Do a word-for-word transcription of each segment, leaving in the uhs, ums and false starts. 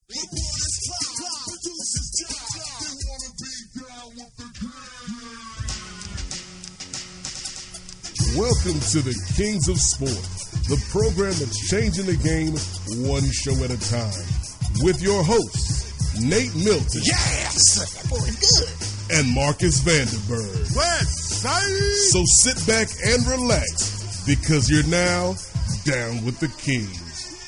Welcome to the Kings of Sport, the program that's changing the game one show at a time. With your hosts, Nate Milton. Yes! That boy's good. And Marcus Vanderberg. West Side! So sit back and relax, because you're now down with the Kings.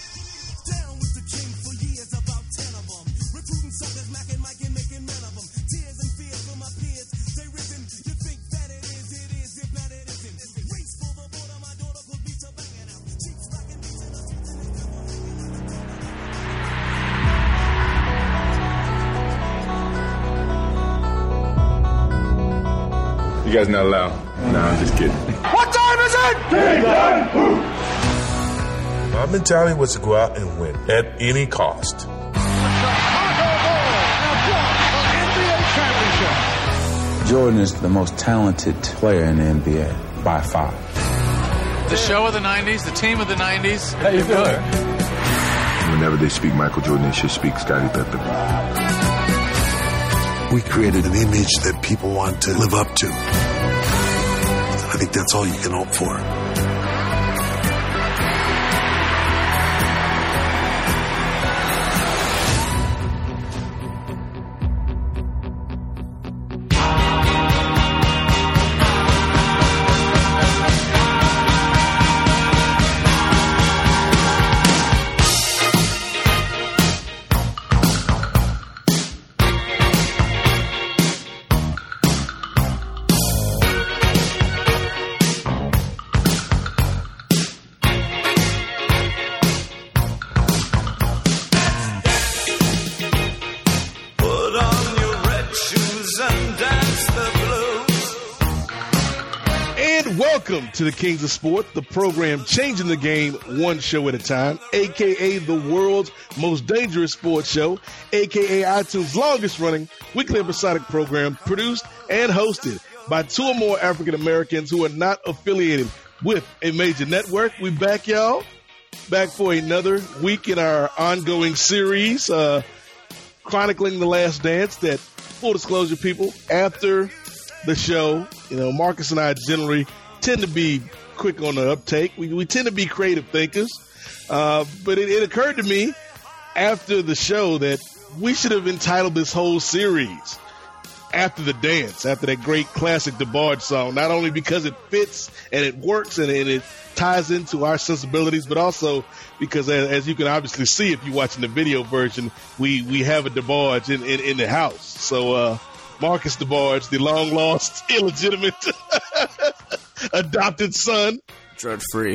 You guys not allowed? No, I'm just kidding. What time is it? Game time! My mentality was to go out and win at any cost. The Chicago Bulls have won an N B A championship. Jordan is the most talented player in the N B A by far. The show of the nineties, the team of the nineties. How you feeling? Whenever they speak Michael Jordan, they should speak Scottie Pippen. We created an image that people want to live up to. I think that's all you can hope for. Welcome to the Kings of Sport, the program changing the game one show at a time, a k a the world's most dangerous sports show, a k a iTunes' longest-running weekly episodic program, produced and hosted by two or more African Americans who are not affiliated with a major network. We back, y'all, back for another week in our ongoing series, uh, chronicling The Last Dance. That, full disclosure, people, after the show, you know, Marcus and I generally tend to be quick on the uptake. We, we tend to be creative thinkers. Uh, but it, it occurred to me after the show that we should have entitled this whole series After the Dance, after that great classic DeBarge song, not only because it fits and it works and, and it ties into our sensibilities, but also because, as, as you can obviously see if you're watching the video version, we, we have a DeBarge in, in, in the house. So, uh, Marcus DeBarge, the long-lost, illegitimate, adopted son. Drug-free.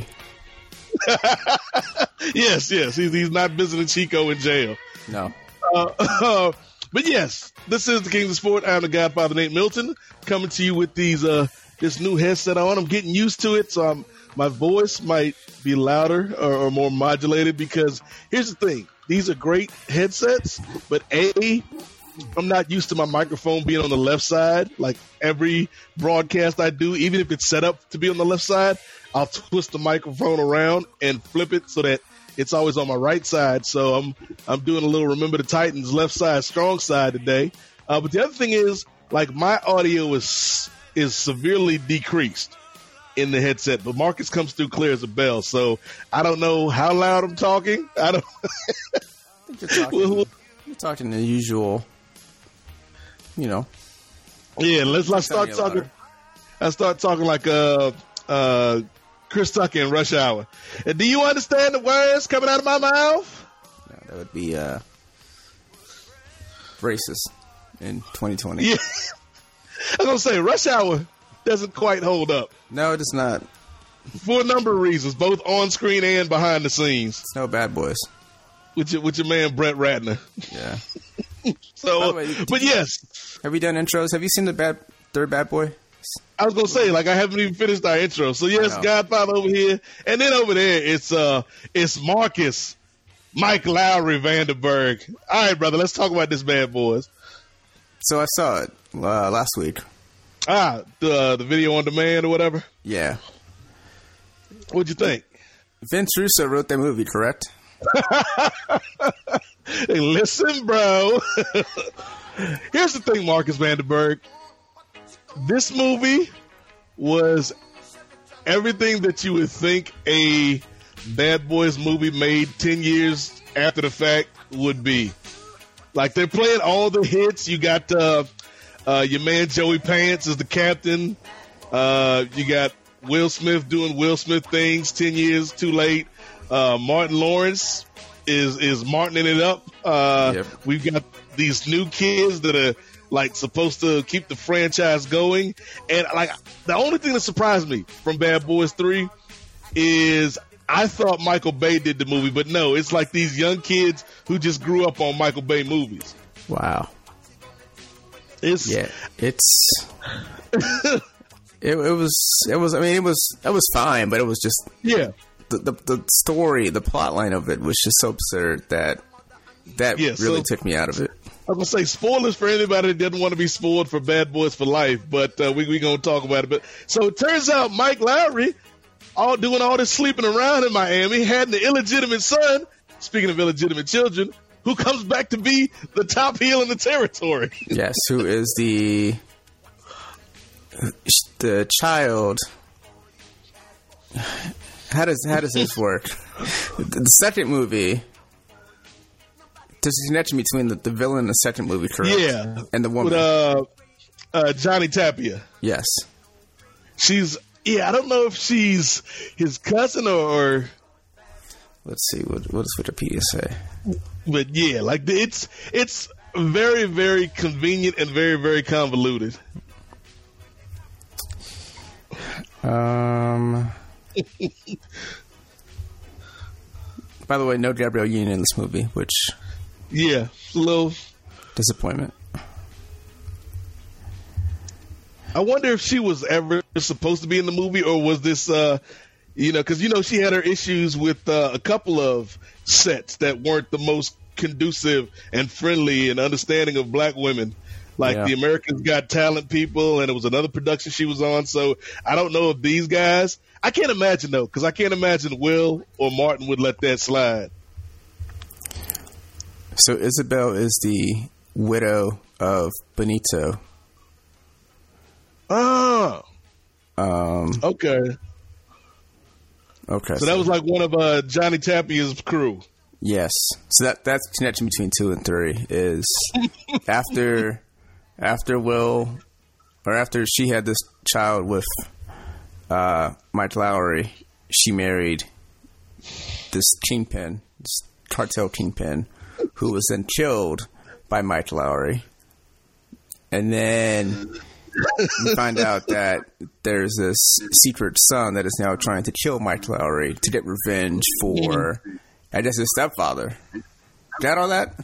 yes, yes. He's, he's not visiting Chico in jail. No. Uh, uh, but yes, this is the Kings of Sport. I'm the Godfather, Nate Milton, coming to you with these uh, this new headset on. I'm getting used to it, so I'm, my voice might be louder or, or more modulated because here's the thing. These are great headsets, but A, I'm not used to my microphone being on the left side. Like every broadcast I do, even if it's set up to be on the left side, I'll twist the microphone around and flip it so that it's always on my right side. So I'm I'm doing a little Remember the Titans left side, strong side today. Uh, but the other thing is, like, my audio is is severely decreased in the headset, but Marcus comes through clear as a bell. So I don't know how loud I'm talking. I don't. I think you're talking, you're talking the usual. You know, yeah. Let's let's start talking. I start talking like uh uh Chris Tucker in Rush Hour. And do you understand the words coming out of my mouth? No, that would be uh racist in twenty twenty. Yeah, I was gonna say Rush Hour doesn't quite hold up. No, it does not. For a number of reasons, both on screen and behind the scenes. It's no Bad Boys. With your with your man Brett Ratner. Yeah. So, way, but yes. Have you done intros? Have you seen the bad third Bad Boy? I was gonna say, like, I haven't even finished our intro. So yes, Godfather over here, and then over there it's uh it's Marcus, Mike Lowry Vanderberg. All right, brother, let's talk about this bad boys. So I saw it uh, last week. Ah, the the video on demand or whatever. Yeah. What'd you think? Vince Russo wrote that movie, correct? Hey, listen, bro. Here's the thing, Marcus Vanderberg. This movie was everything that you would think a Bad Boys movie made ten years after the fact would be. Like, they're playing all the hits. You got uh, uh, your man Joey Pants as the captain. Uh, you got Will Smith doing Will Smith things ten years too late. Uh, Martin Lawrence is is Martining it up. Uh, yep. We've got these new kids that are like supposed to keep the franchise going. And like the only thing that surprised me from Bad Boys three is I thought Michael Bay did the movie, but no, it's like these young kids who just grew up on Michael Bay movies. Wow. It's yeah, it's it, it was it was I mean it was it was fine, but it was just yeah. The, the the story, the plot line of it was just so absurd that that yeah, really so, took me out of it. I was going to say, spoilers for anybody that doesn't want to be spoiled for Bad Boys for Life, but uh, we we going to talk about it. But so it turns out Mike Lowry, all doing all this sleeping around in Miami, had an illegitimate son, speaking of illegitimate children, who comes back to be the top heel in the territory. Yes, who is the the child... How does how does this work? The second movie, there's a connection between the, the villain in the second movie, correct? Yeah, and the woman, with, uh, uh, Johnny Tapia. Yes, she's yeah. I don't know if she's his cousin or. or let's see what what does Wikipedia say. But yeah, like it's it's very very convenient and very very convoluted. Um. By the way, no Gabrielle Union in this movie, which yeah, a little disappointment. I wonder if she was ever supposed to be in the movie, or was this, uh, you know, because you know she had her issues with uh, a couple of sets that weren't the most conducive and friendly and understanding of black women. Like yeah. the Americans Got Talent people, and it was another production she was on. So I don't know if these guys. I can't imagine though, because I can't imagine Will or Martin would let that slide. So Isabel is the widow of Benito. Oh. Um. Okay. Okay. So, so that was like one of uh, Johnny Tapia's crew. Yes. So that that's the connection between two and three is after. After Will, or after she had this child with uh, Mike Lowry, she married this kingpin, this cartel kingpin, who was then killed by Mike Lowry. And then you find out that there's this secret son that is now trying to kill Mike Lowry to get revenge for, I guess, his stepfather. Got all that?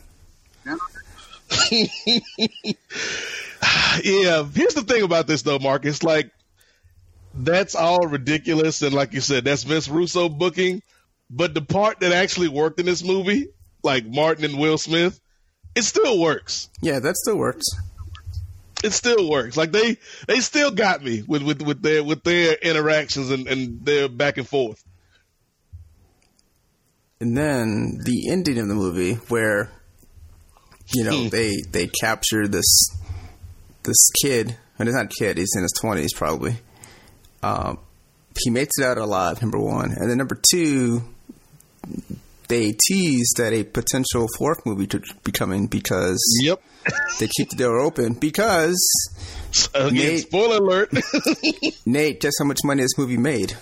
Yeah, here's the thing about this though, Marcus. Like, that's all ridiculous, and like you said, that's Vince Russo booking. But the part that actually worked in this movie, like Martin and Will Smith, it still works. Yeah, that still works. It still works. Like they, they still got me with, with, with their with their interactions and, and their back and forth. And then the ending of the movie, where you know they they capture this. This kid, and he's not a kid, he's in his twenties probably. Um, he makes it out alive, number one. And then number two, they tease that a potential fourth movie could be coming because yep. they keep the door open because Again, Nate, spoiler alert. Nate, guess how much money this movie made?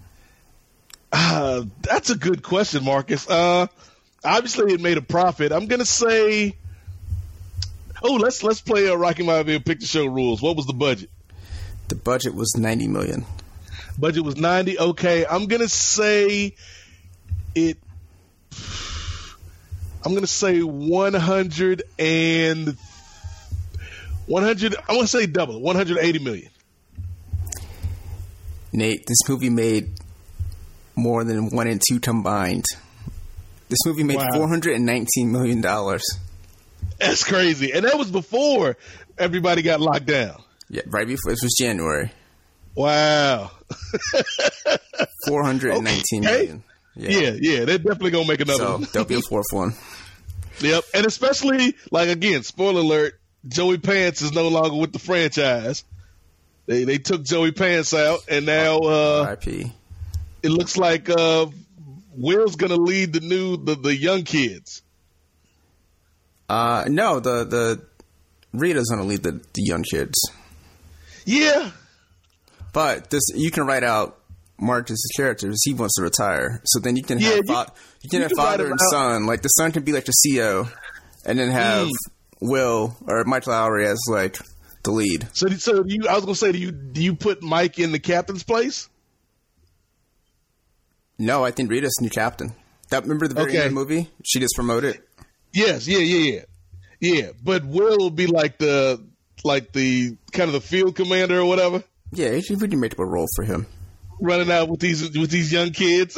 Uh, that's a good question, Marcus. Uh, obviously it made a profit. I'm going to say... Oh, let's let's play a Rocky Maivia Picture Show rules. What was the budget? The budget was ninety million. Budget was ninety. Okay, I'm gonna say it. I'm gonna say one hundred and one hundred. I'm gonna say double. one hundred eighty million. Nate, this movie made more than one and two combined. This movie made wow. four hundred nineteen million dollars. That's crazy. And that was before everybody got locked down. Yeah, right before. It was January. Wow. four hundred nineteen okay. million. Yeah, yeah, yeah. They're definitely going to make another so, one. There'll be a fourth one. Yep, and especially like again, spoiler alert: Joey Pants is no longer with the franchise. They they took Joey Pants out, and now uh, R I P it looks like uh, Will's gonna lead the new the, the young kids. Uh, no, the the Rita's gonna lead the, the young kids. Yeah, but this you can write out Marcus' characters. He wants to retire, so then you can Yeah, have you- fa- you can you have can father write and about- son. Like the son can be like the C E O, and then have Mm. Will or Mike Lowry as like the lead. So, so do you, I was gonna say, do you do you put Mike in the captain's place? No, I think Rita's new captain. That remember the very Okay. end of the movie? She just promoted. Yes, yeah, yeah, yeah, yeah. But Will will be like the like the kind of the field commander or whatever, Yeah, he really made up a role for him. running out with these with these young kids.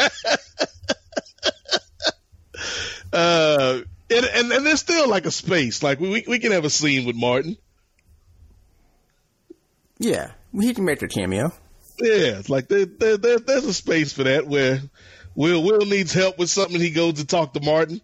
uh, and, and and there's still like a space. Like we we can have a scene with Martin. Yeah, he can make a cameo. Yeah, it's like there, there, there, there's a space for that where Will Will needs help with something. He goes to talk to Martin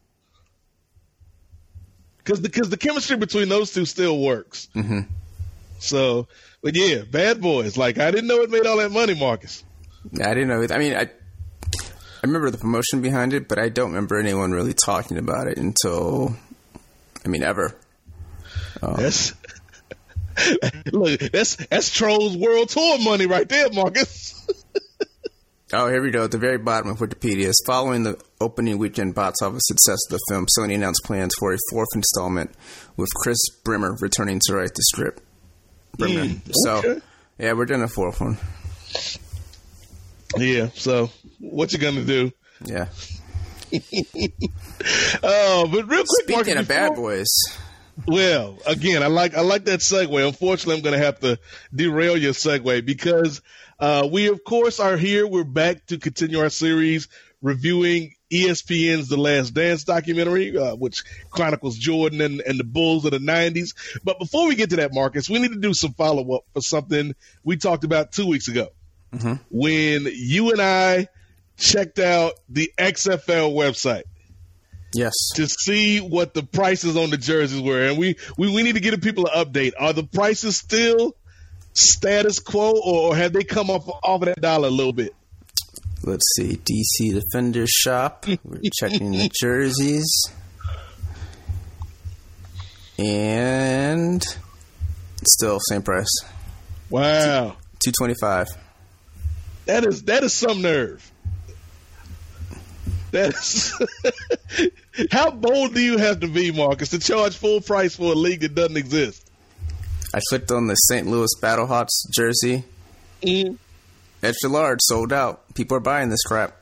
because because the chemistry between those two still works. Mm-hmm. So, but yeah, Bad Boys. Like I didn't know it made all that money, Marcus. I didn't know. I mean, I I remember the promotion behind it, but I don't remember anyone really talking about it until, I mean, ever. Um, That's look. That's that's Trolls World Tour money right there, Marcus. Oh, here we go. At the very bottom of Wikipedia is following the opening weekend box office success of the film, Sony announced plans for a fourth installment with Chris Brimmer returning to write the script. Brimmer. Mm, So, okay. yeah, we're doing a fourth one. Yeah. So, what you gonna do? Yeah. Oh, but real quick, Speaking Marcus, of Bad before- Boys, Well, again, I like I like that segue. Unfortunately, I'm going to have to derail your segue because uh, we, of course, are here. We're back to continue our series reviewing E S P N's The Last Dance documentary, uh, which chronicles Jordan and, and the Bulls of the nineties. But before we get to that, Marcus, we need to do some follow-up for something we talked about two weeks ago Mm-hmm. when you and I checked out the X F L website yes. to see what the prices on the jerseys were. And we, we, we need to give people an update. Are the prices still status quo, or have they come up off of that dollar a little bit? Let's see. D C Defender Shop. We're checking the jerseys. And still same price. Wow. two twenty-five. That is that is some nerve. That is how bold do you have to be, Marcus, to charge full price for a league that doesn't exist? I clicked on the Saint Louis Battlehawks jersey. Mm. Extra large, sold out. People are buying this crap.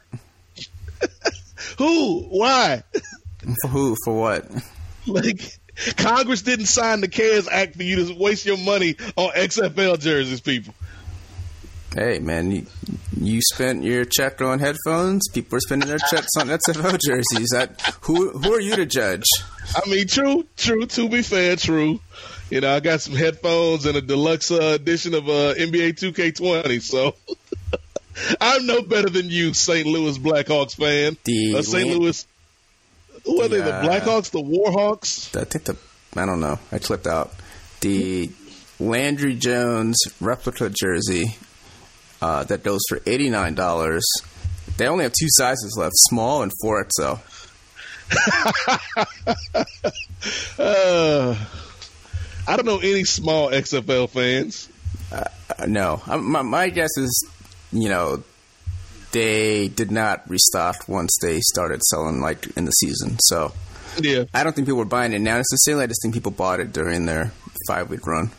Who? Why? For who? For what? Like Congress didn't sign the CARES Act for you to waste your money on X F L jerseys, people. Hey, man, you, you spent your check on headphones. People are spending their checks on X F L jerseys. That who? Who are you to judge? I mean, true, true. To be fair, true. You know, I got some headphones and a deluxe uh, edition of uh, N B A two K twenty, so I'm no better than you, Saint Louis Blackhawks fan. The uh, Saint Lan- Louis. Who are they? The uh, Blackhawks, the Warhawks. I think the I don't know. I clipped out the Landry Jones replica jersey uh, that goes for eighty-nine dollars. They only have two sizes left: small and four X L. uh, I don't know any small X F L fans. Uh, no, um, my, my guess is, you know, they did not restock once they started selling, like, in the season. So Yeah, I don't think people were buying it now necessarily. I just think people bought it during their five-week run.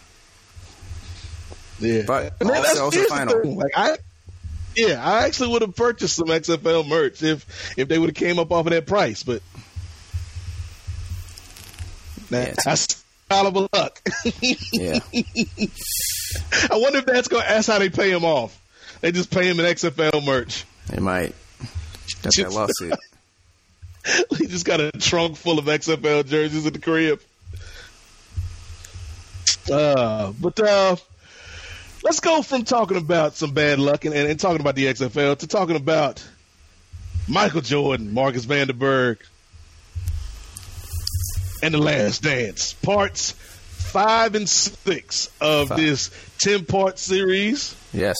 yeah. But And all that's- sales are here's the final. thing, Like I, yeah, I actually would have purchased some X F L merch if if they would have came up off of that price, but Yeah, that's valuable luck. Yeah. I wonder if that's going. That's how they pay him off. They just pay him in X F L merch. They might. Got that lawsuit. He just got a trunk full of X F L jerseys at the crib. Uh, but uh, let's go from talking about some bad luck and, and, and talking about the X F L to talking about Michael Jordan, Marcus Vanderberg. and The Last Dance, parts five and six of five. This ten-part series. Yes.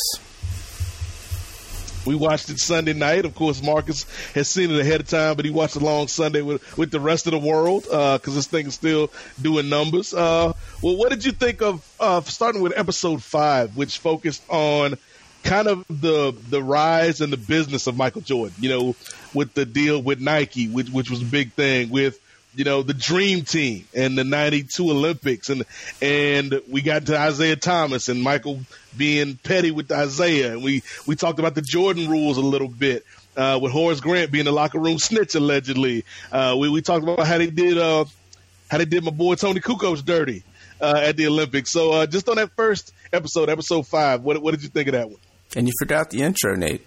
We watched it Sunday night. Of course, Marcus has seen it ahead of time, but he watched it long Sunday with, with the rest of the world because uh, this thing is still doing numbers. Uh, well, what did you think of uh, starting with episode five, which focused on kind of the the rise and the business of Michael Jordan, you know, with the deal with Nike, which, which was a big thing, with, you know, the Dream Team and the ninety-two Olympics. And and we got to Isaiah Thomas and Michael being petty with Isaiah. And we, we talked about the Jordan rules a little bit, uh, with Horace Grant being the locker room snitch, allegedly. Uh, we, we talked about how they did uh, how they did my boy Tony Kukoc dirty uh, at the Olympics. So uh, just on that first episode, episode five, what, what did you think of that one? And you forgot the intro, Nate.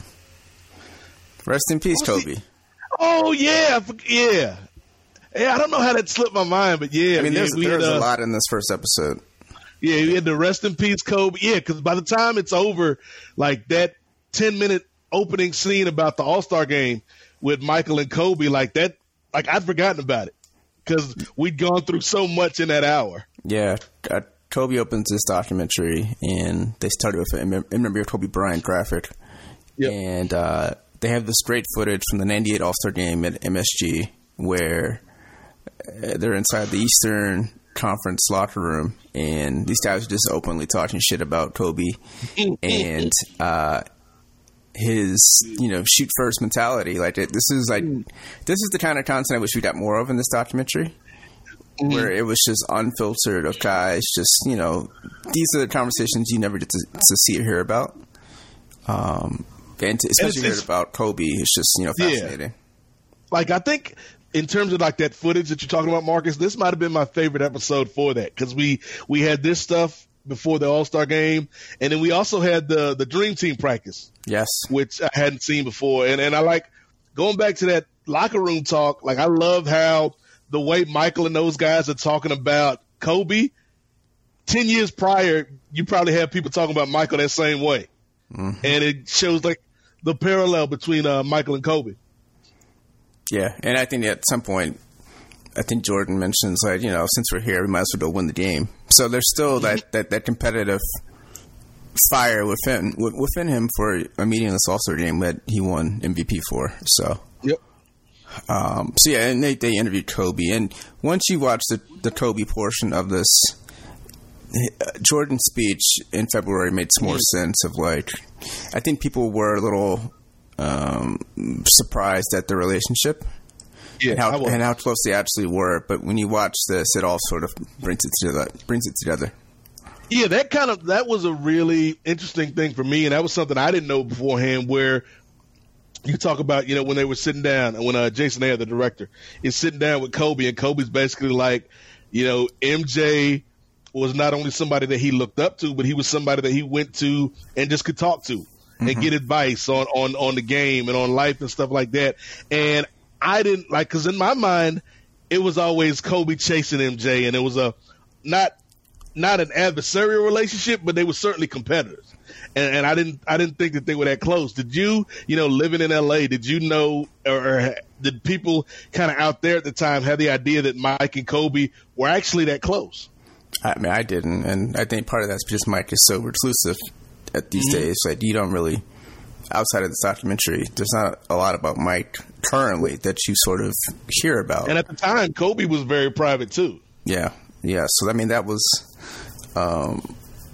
Rest in peace, oh, Kobe. See, oh, yeah. Yeah. Yeah, I don't know how that slipped my mind, but yeah. I mean, there's, yeah, there's had, uh, a lot in this first episode. Yeah, we had the rest in peace, Kobe. Yeah, because by the time it's over, like that ten-minute opening scene about the All-Star game with Michael and Kobe, like that, like I'd forgotten about it because we'd gone through so much in that hour. Yeah, uh, Kobe opens this documentary, and they started with a remember Kobe Bryant graphic. Yep. And uh, they have this great footage from the ninety-eight All-Star game at M S G where they're inside the Eastern Conference locker room, and these guys are just openly talking shit about Kobe and uh, his, you know, shoot first mentality. Like it, this is like this is the kind of content I wish we got more of in this documentary, mm-hmm. where it was just unfiltered of guys. Just, you know, these are the conversations you never get to, to see or hear about, um, and to, especially hear about Kobe. It's just, you know, fascinating. Yeah. Like I think. In terms of like that footage that you're talking about, Marcus, this might have been my favorite episode for that because we, we had this stuff before the All-Star game, and then we also had the the Dream Team practice. Yes. Which I hadn't seen before. And, and I like going back to that locker room talk. Like I love how the way Michael and those guys are talking about Kobe. Ten years prior, you probably have people talking about Michael that same way. Mm-hmm. And it shows like the parallel between uh, Michael and Kobe. Yeah, and I think at some point, I think Jordan mentions, like, you know, since we're here, we might as well go win the game. So there's still that, that, that competitive fire within within him for a meaningless All-Star game that he won M V P for. So, yep. Um, so yeah, and they, they interviewed Kobe. And once you watch the, the Kobe portion of this, Jordan's speech in February made some more sense of, like, I think people were a little... Um, surprised at the relationship yeah, and, how, and how close they actually were. But when you watch this, it all sort of brings it together. Brings it together. Yeah, that kind of that was a really interesting thing for me, and that was something I didn't know beforehand. Where you talk about, you know, when they were sitting down, when uh, Jason Ayer, the director, is sitting down with Kobe, and Kobe's basically like, you know, M J was not only somebody that he looked up to, but he was somebody that he went to and just could talk to. And mm-hmm. get advice on, on, on the game and on life and stuff like that. And I didn't like, cause in my mind, it was always Kobe chasing M J, and it was a, not, not an adversarial relationship, but they were certainly competitors. And, and I didn't, I didn't think that they were that close. Did you, you know, living in L A, did you know, or, or did people kind of out there at the time have the idea that Mike and Kobe were actually that close? I mean, I didn't. And I think part of that's because Mike is so reclusive at these mm-hmm. days. Like, you don't really, outside of this documentary, there's not a lot about Mike currently that you sort of hear about. And at the time, Kobe was very private too. Yeah, yeah. So I mean, that was um,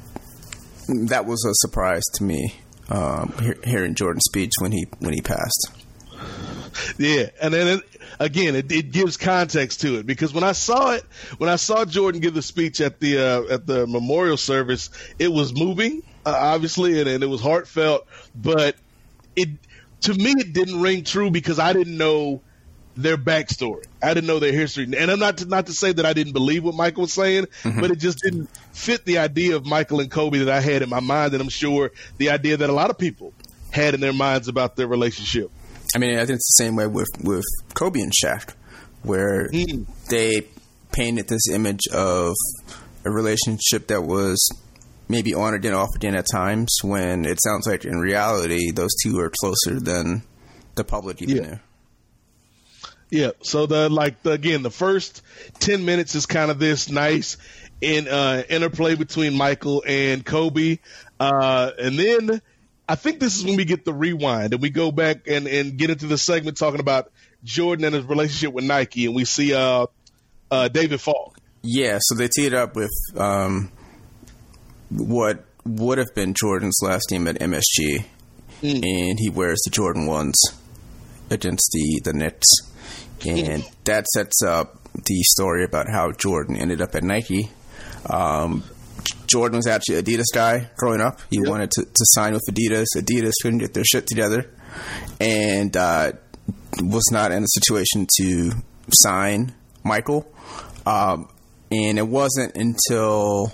that was a surprise to me, um, hearing Jordan's speech when he when he passed. Yeah, and then it, again, it, it gives context to it, because when I saw it, when I saw Jordan give the speech at the uh, at the memorial service, it was moving. Uh, obviously, and, and it was heartfelt, but it to me it didn't ring true because I didn't know their backstory. I didn't know their history, and I'm not to, not to say that I didn't believe what Michael was saying, mm-hmm. but it just didn't fit the idea of Michael and Kobe that I had in my mind, and I'm sure the idea that a lot of people had in their minds about their relationship. I mean, I think it's the same way with with Kobe and Shaq, where mm. they painted this image of a relationship that was maybe on again, off again at times, when it sounds like in reality those two are closer than the public even yeah. knew. Yeah. So the like the, again, the first ten minutes is kind of this nice in uh, interplay between Michael and Kobe, uh, and then I think this is when we get the rewind and we go back and, and get into the segment talking about Jordan and his relationship with Nike, and we see uh, uh, David Falk. Yeah. So they teed up with um, what would have been Jordan's last team at M S G, mm. and he wears the Jordan ones against the the Knicks. And that sets up the story about how Jordan ended up at Nike. Um, Jordan was actually an Adidas guy growing up. He yep. wanted to, to sign with Adidas. Adidas couldn't get their shit together and uh, was not in a situation to sign Michael. Um, and it wasn't until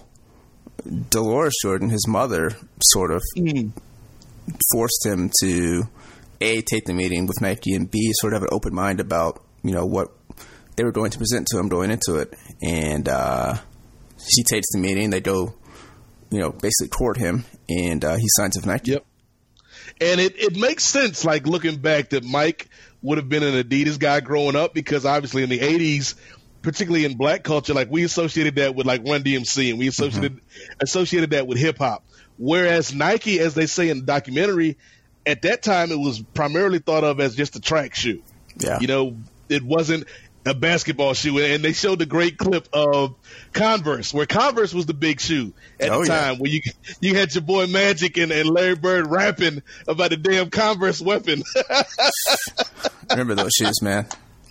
Dolores Jordan, his mother, sort of mm. forced him to, A, take the meeting with Nike, and B, sort of have an open mind about you know, what they were going to present to him going into it. And uh, he takes the meeting. They go, you know, basically court him, and uh, he signs with Nike. Yep. And it, it makes sense, like, looking back, that Mike would have been an Adidas guy growing up because, obviously, in the eighties, particularly in black culture, like, we associated that with, like, Run D M C, and we associated, mm-hmm. associated that with hip-hop. Whereas Nike, as they say in the documentary, at that time, it was primarily thought of as just a track shoe. Yeah. You know, it wasn't a basketball shoe. And they showed the great clip of Converse, where Converse was the big shoe at oh, the time, yeah. where you you had your boy Magic and, and Larry Bird rapping about the damn Converse weapon. Remember those shoes, man.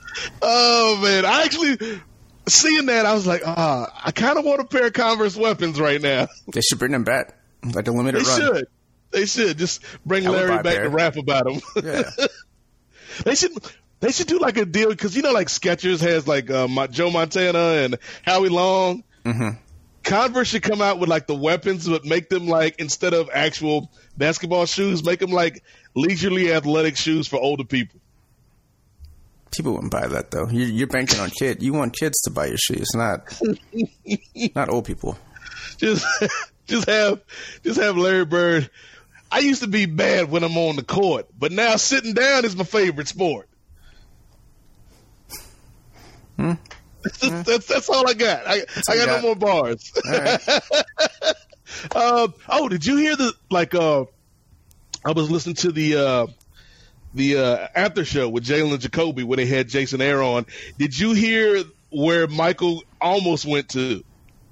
Oh, man. I actually, seeing that, I was like, ah, oh, I kind of want a pair of Converse weapons right now. They should bring them back, like a limited they run. They should. They should. Just bring I Larry back to rap about them. Yeah. They should... They should do like a deal because, you know, like Skechers has like uh, Joe Montana and Howie Long. Mm-hmm. Converse should come out with like the weapons, but make them like, instead of actual basketball shoes, make them like leisurely athletic shoes for older people. People wouldn't buy that though. You're, you're banking on kids. You want kids to buy your shoes, not not old people. Just just have just have Larry Bird. I used to be bad when I'm on the court, but now sitting down is my favorite sport. Hmm. That's, that's, that's all I got. I, I got, got no more bars. Right. uh, oh, did you hear the like? Uh, I was listening to the uh, the uh, after show with Jalen and Jacoby where they had Jason Air on. Did you hear where Michael almost went to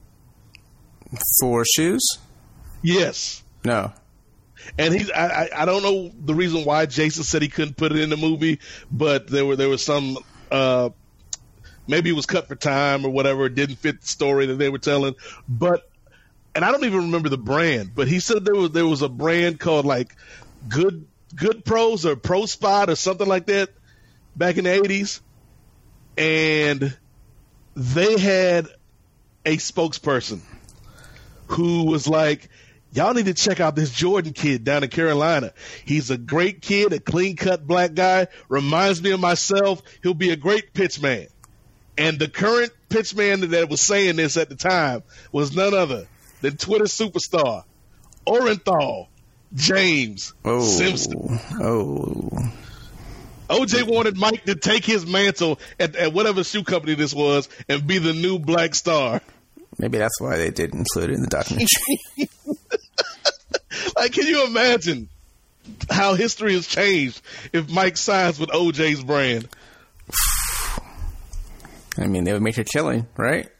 for shoes? Yes. No. And he's I, I I don't know the reason why Jason said he couldn't put it in the movie, but there were there was some. Uh, Maybe it was cut for time or whatever. It didn't fit the story that they were telling. But, and I don't even remember the brand, but he said there was there was a brand called like Good Good Pros or Pro Spot or something like that back in the eighties. And they had a spokesperson who was like, y'all need to check out this Jordan kid down in Carolina. He's a great kid, a clean-cut black guy, reminds me of myself. He'll be a great pitchman. And the current pitchman that was saying this at the time was none other than Twitter superstar Orenthal James oh, Simpson. Oh. O J wanted Mike to take his mantle at, at whatever shoe company this was and be the new black star. Maybe that's why they didn't include it in the documentary. Like, can you imagine how history has changed if Mike signs with O J's brand? I mean, they would make a killing, right?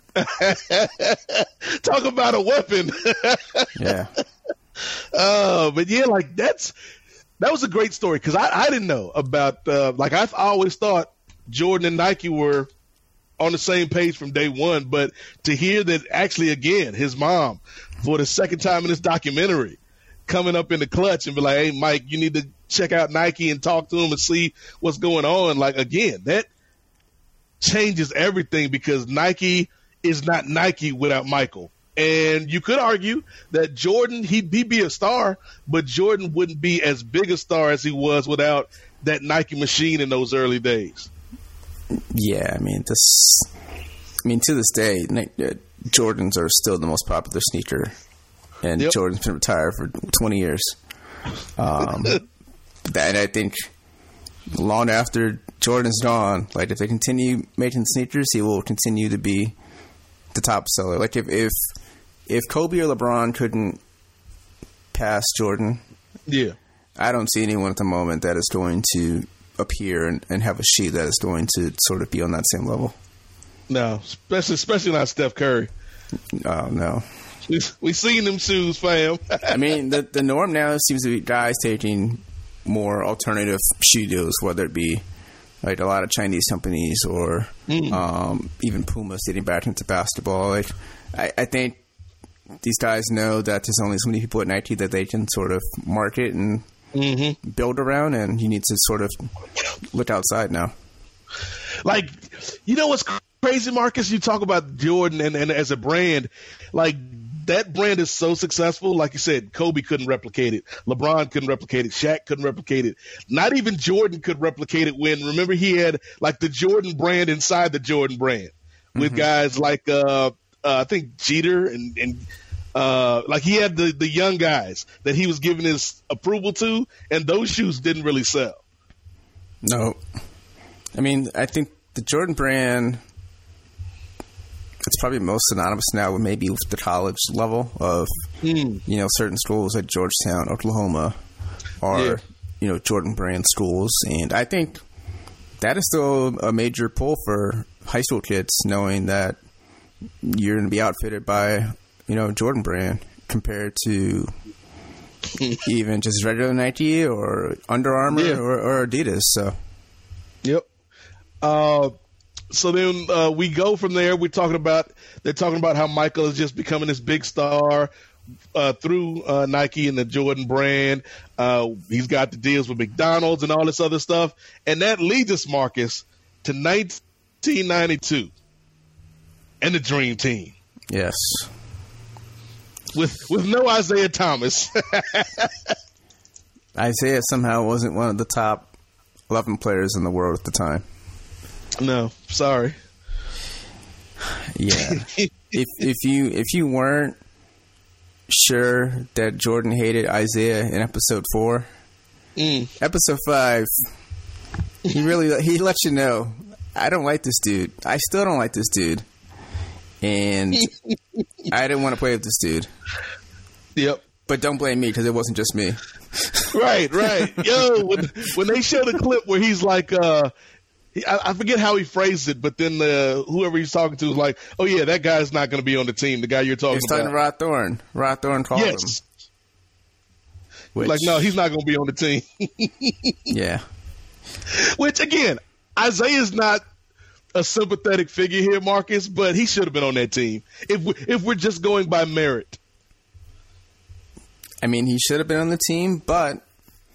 Talk about a weapon. Yeah. Uh, but yeah, like that's that was a great story because I, I didn't know about uh, like I always thought Jordan and Nike were on the same page from day one, but to hear that actually again his mom for the second time in this documentary coming up in the clutch and be like, hey Mike, you need to check out Nike and talk to him and see what's going on. Like again, that changes everything because Nike is not Nike without Michael. And you could argue that Jordan, he'd, he'd be a star, but Jordan wouldn't be as big a star as he was without that Nike machine in those early days. Yeah, I mean, this. I mean, to this day, Jordans are still the most popular sneaker, and yep. Jordan's been retired for twenty years. Um, that, and I think long after Jordan's gone, like if they continue making sneakers, he will continue to be the top seller. Like if if, if Kobe or LeBron couldn't pass Jordan, yeah, I don't see anyone at the moment that is going to appear and, and have a shoe that is going to sort of be on that same level. No, especially especially not Steph Curry. Oh no, we we seen them shoes, fam. I mean, the the norm now seems to be guys taking more alternative shoe deals, whether it be like a lot of Chinese companies or mm. um, even Puma getting back into basketball. Like, I, I think these guys know that there's only so many people at Nike that they can sort of market and mm-hmm. build around, and you need to sort of look outside now. Like, you know what's crazy, Marcus? You talk about Jordan and, and as a brand, like that brand is so successful. Like you said, Kobe couldn't replicate it. LeBron couldn't replicate it. Shaq couldn't replicate it. Not even Jordan could replicate it when, remember, he had like the Jordan brand inside the Jordan brand with mm-hmm. guys like, uh, uh, I think Jeter and, and uh, like he had the, the young guys that he was giving his approval to, and those shoes didn't really sell. No. I mean, I think the Jordan brand, it's probably most synonymous now with maybe with the college level of, mm. you know, certain schools like Georgetown, Oklahoma are, yeah. you know, Jordan brand schools. And I think that is still a major pull for high school kids, knowing that you're going to be outfitted by, you know, Jordan brand compared to even just regular Nike or Under Armour yeah. or, or Adidas. So, yep. Uh, so then uh, we go from there. We're talking about they're talking about how Michael is just becoming this big star uh, through uh, Nike and the Jordan brand. Uh, he's got the deals with McDonald's and all this other stuff, and that leads us, Marcus, to nineteen ninety-two and the Dream Team. Yes, with with no Isaiah Thomas. Isaiah somehow wasn't one of the top eleven players in the world at the time. No, sorry. Yeah. if if you if you weren't sure that Jordan hated Isaiah in episode four, mm. episode five, he really he let you know, I don't like this dude. I still don't like this dude, and I didn't want to play with this dude. Yep. But don't blame me because it wasn't just me. Right, right. Yo, when when they showed a clip where he's like, uh. He, I, I forget how he phrased it, but then the, whoever he's talking to was like, "Oh yeah, that guy's not going to be on the team." The guy you're talking he's about. He's talking to Rod Thorne. Rod Thorne called yes. him. Which, like, no, he's not going to be on the team. Yeah. Which again, Isaiah's not a sympathetic figure here, Marcus, but he should have been on that team if we, if we're just going by merit. I mean, he should have been on the team, but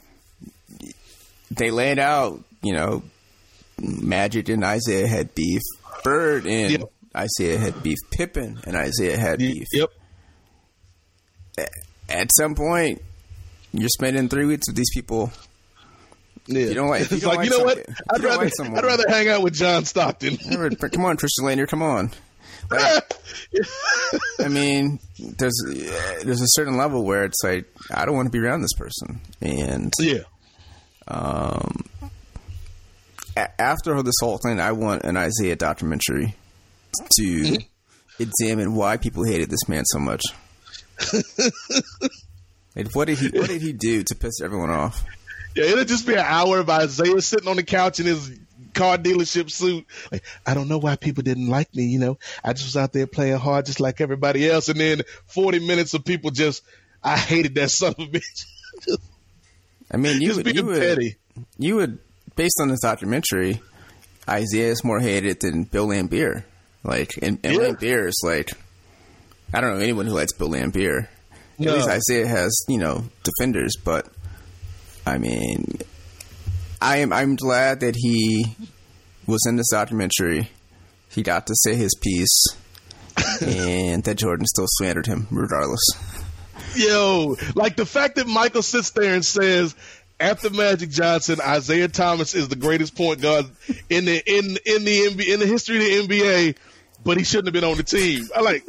they laid out, you know. Magic and Isaiah had beef. Bird and yep. Isaiah had beef. Pippen and Isaiah had beef. Yep. At some point, you're spending three weeks with these people. Yeah. You don't like. You it's don't like, like you know some, what? I'd rather like I'd rather hang out with John Stockton. Come on, Christian Laettner. Come on. Like, I mean, there's there's a certain level where it's like I don't want to be around this person, and yeah. Um. After this whole thing, I want an Isaiah documentary to examine why people hated this man so much. Like, what did he What did he do to piss everyone off? Yeah, it'll just be an hour of Isaiah sitting on the couch in his car dealership suit. Like, I don't know why people didn't like me. You know, I just was out there playing hard, just like everybody else. And then forty minutes of people just, I hated that son of a bitch. just, I mean, you just would, being you would, petty. You would. Based on this documentary, Isaiah is more hated than Bill Laimbeer. Like, and, and yeah. Laimbeer is like, I don't know anyone who likes Bill Laimbeer. No. At least Isaiah has, you know, defenders. But I mean, I am I'm glad that he was in this documentary. He got to say his piece, and that Jordan still slandered him regardless. Yo, like the fact that Michael sits there and says, after Magic Johnson, Isaiah Thomas is the greatest point guard in the in in the N B A, in the history of the N B A, but he shouldn't have been on the team. I like,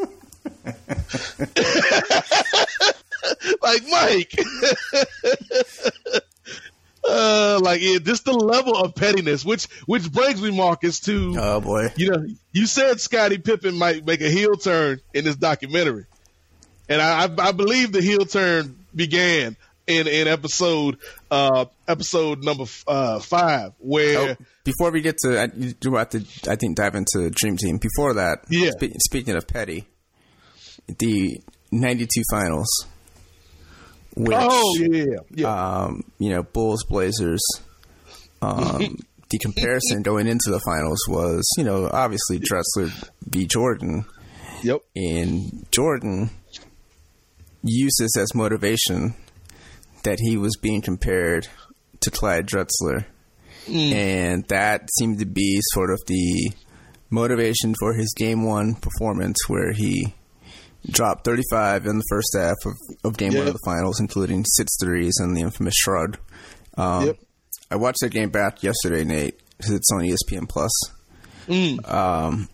like Mike. Uh, like yeah, just the level of pettiness, which which brings me, Marcus, to oh boy, you know, you said Scottie Pippen might make a heel turn in this documentary, and I, I, I believe the heel turn began in in episode uh episode number uh, five, where oh, before we get to, I, you have to, I think, dive into Dream Team. Before that, yeah. Spe- speaking of petty, the ninety-two finals. Which, oh yeah, yeah. Um, you know, Bulls, Blazers. Um, the comparison going into the finals was, you know, obviously Drexler v. Jordan. Yep. And Jordan used this as motivation that he was being compared to Clyde Drexler, mm. and that seemed to be sort of the motivation for his game one performance, where he dropped thirty-five in the first half of, of game yep. one of the finals, including six threes and the infamous shrug. Um, yep. I watched that game back yesterday, Nate, because it's on E S P N Plus. Mm. Um,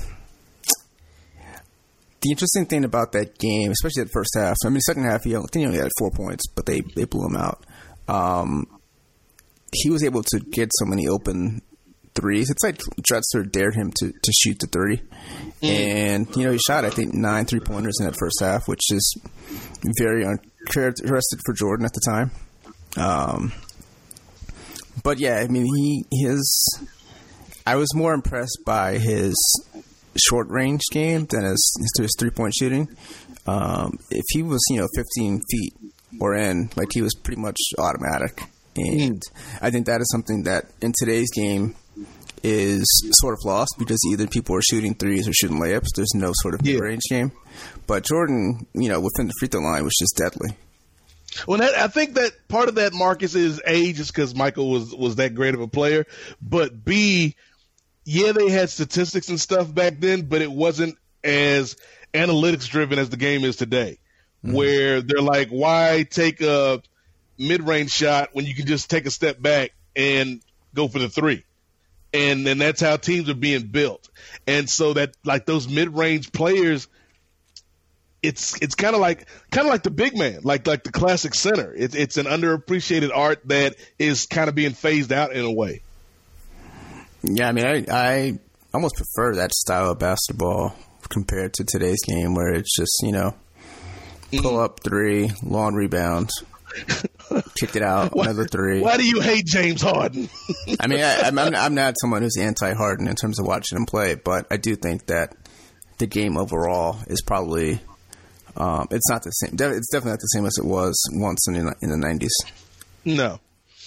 the interesting thing about that game, especially the first half, I mean, the second half, he only, I think he only had four points, but they, they blew him out. Um, he was able to get so many open threes. It's like Drexler dared him to, to shoot the three. Mm. And, you know, he shot, I think, nine three-pointers in that first half, which is very uncharacteristic for Jordan at the time. Um, but, yeah, I mean, he his – I was more impressed by his short-range game than his, his three-point shooting. Um, if he was, you know, fifteen feet or in, like, he was pretty much automatic. And mm. I think that is something that in today's game – is sort of lost because either people are shooting threes or shooting layups. There's no sort of mid-range yeah. game. But Jordan, you know, within the free throw line was just deadly. Well, that, I think that part of that, Marcus, is A, just because Michael was, was that great of a player. But B, yeah, they had statistics and stuff back then, but it wasn't as analytics-driven as the game is today, mm-hmm. where they're like, why take a mid-range shot when you can just take a step back and go for the three? And and that's how teams are being built. And so that, like, those mid-range players, it's it's kind of like kind of like the big man, like like the classic center. It's it's an underappreciated art that is kind of being phased out in a way. Yeah, I mean, I I almost prefer that style of basketball compared to today's game, where it's just, you know, pull up three, long rebound, kick it out, why, another three. Why do you hate James Harden? I mean, I, I'm, I'm not someone who's anti-Harden in terms of watching him play, but I do think that the game overall is probably um, it's not the same. It's definitely not the same as it was once in the, in the nineties. No.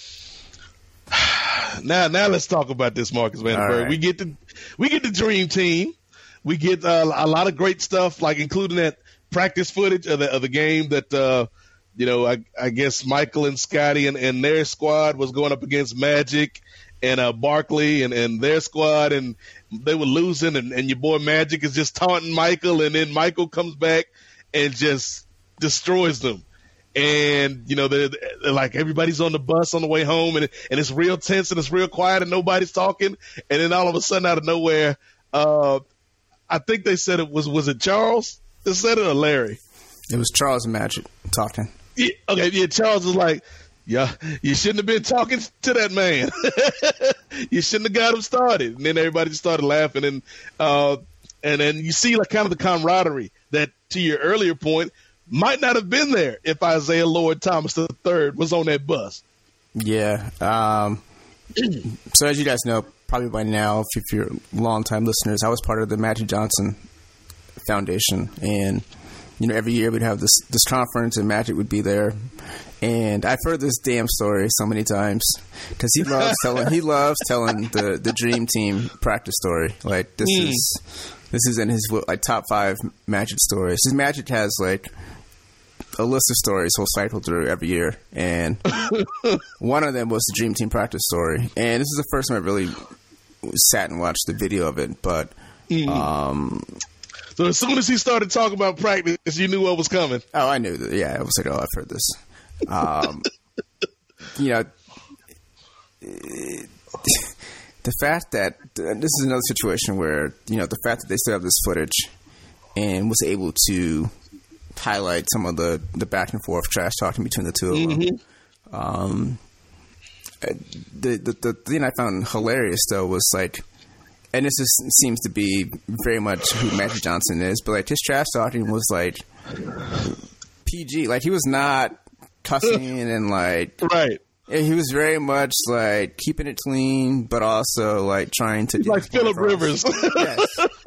Now, now let's talk about this, Marcus Vandenberg. Right. We get the we get the Dream Team. We get uh, a lot of great stuff, like including that practice footage of the of the game that. Uh, You know, I, I guess Michael and Scotty and, and their squad was going up against Magic and uh, Barkley and, and their squad, and they were losing, and, and your boy Magic is just taunting Michael, and then Michael comes back and just destroys them. And, you know, they're, they're like everybody's on the bus on the way home, and, and it's real tense and it's real quiet and nobody's talking. And then all of a sudden, out of nowhere, uh, I think they said it was, was it Charles that said it or Larry? It was Charles and Magic talking. Yeah, okay, yeah, Charles was like, yeah, you shouldn't have been talking to that man. You shouldn't have got him started. And then everybody just started laughing. And uh, and then you see like kind of the camaraderie that, to your earlier point, might not have been there if Isaiah Lord Thomas the third was on that bus. Yeah. Um, so as you guys know, probably by now, if you're longtime listeners, I was part of the Magic Johnson Foundation. And you know, every year we'd have this this conference, and Magic would be there. And I've heard this damn story so many times because he loves telling he loves telling the, the Dream Team practice story. Like this mm. is this is in his like top five Magic stories. His Magic has like a list of stories he'll cycle through every year, and one of them was the Dream Team practice story. And this is the first time I really sat and watched the video of it, but. Mm. Um, So as soon as he started talking about practice, you knew what was coming. Oh, I knew that. Yeah, I was like, oh, I've heard this. Um, you know, the fact that this is another situation where, you know, the fact that they still have this footage and was able to highlight some of the, the back and forth trash talking between the two of them. Mm-hmm. Um, the, the the thing I found hilarious though was like, and this is, seems to be very much who Magic Johnson is, but like his trash talking was like P G. Like he was not cussing and like right. He was very much like keeping it clean, but also like trying to. He's like Phillip Rivers. Yes.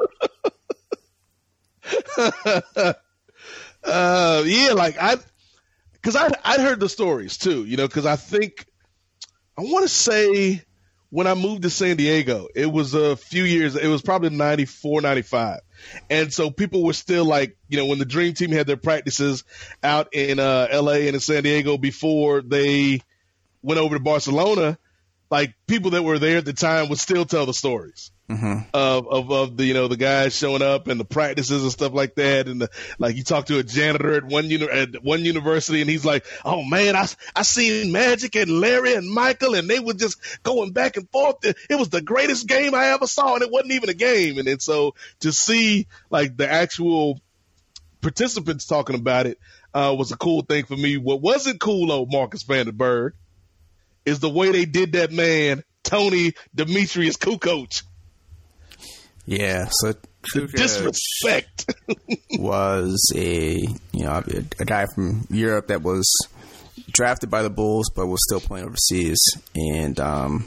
uh, yeah, like I, because I I'd heard the stories too, you know, because I think I want to say when I moved to San Diego, it was a few years. It was probably ninety-four, ninety-five, and so people were still like, you know, when the Dream Team had their practices out in uh, L A and in San Diego before they went over to Barcelona, like people that were there at the time would still tell the stories mm-hmm. of, of of the you know the guys showing up and the practices and stuff like that, and the, like you talk to a janitor at one uni- at one university and he's like, oh man, I I seen Magic and Larry and Michael and they were just going back and forth. It was the greatest game I ever saw, and it wasn't even a game. And then so to see like the actual participants talking about it uh, was a cool thing for me. What wasn't cool, old Marcus Vandenberg, is the way they did that man, Tony Demetrius Kukoc. Yeah, so Kukoc disrespect was a you know a, a guy from Europe that was drafted by the Bulls but was still playing overseas, and um,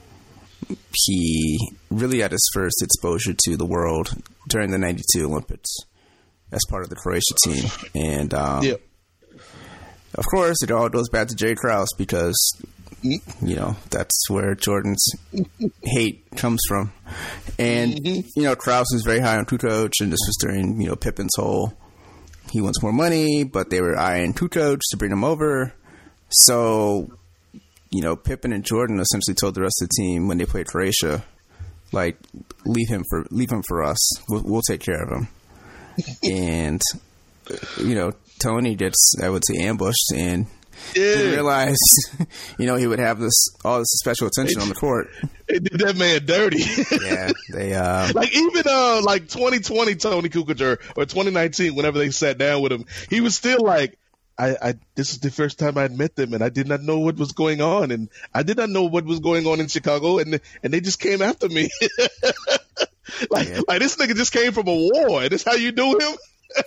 he really had his first exposure to the world during the ninety-two Olympics as part of the Croatia team, and um, yeah. of course it all goes back to Jerry Krause because. You know, that's where Jordan's hate comes from. And, mm-hmm. you know, Krause was very high on Kukoc, and this was during, you know, Pippen's whole, he wants more money, but they were eyeing Kukoc to bring him over. So, you know, Pippen and Jordan essentially told the rest of the team when they played Croatia, like, leave him for leave him for us. We'll, we'll take care of him. And, you know, Tony gets, I would say, ambushed, and yeah. Didn't realize, you know, he would have this all this special attention on the court. They did that man dirty. Yeah, they uh, like even uh like twenty twenty Tony Kukoc or, or twenty nineteen, whenever they sat down with him, he was still like, I, I this is the first time I'd met them, and I did not know what was going on, and I did not know what was going on in Chicago, and and they just came after me. like yeah. like this nigga just came from a war, and this how you do him.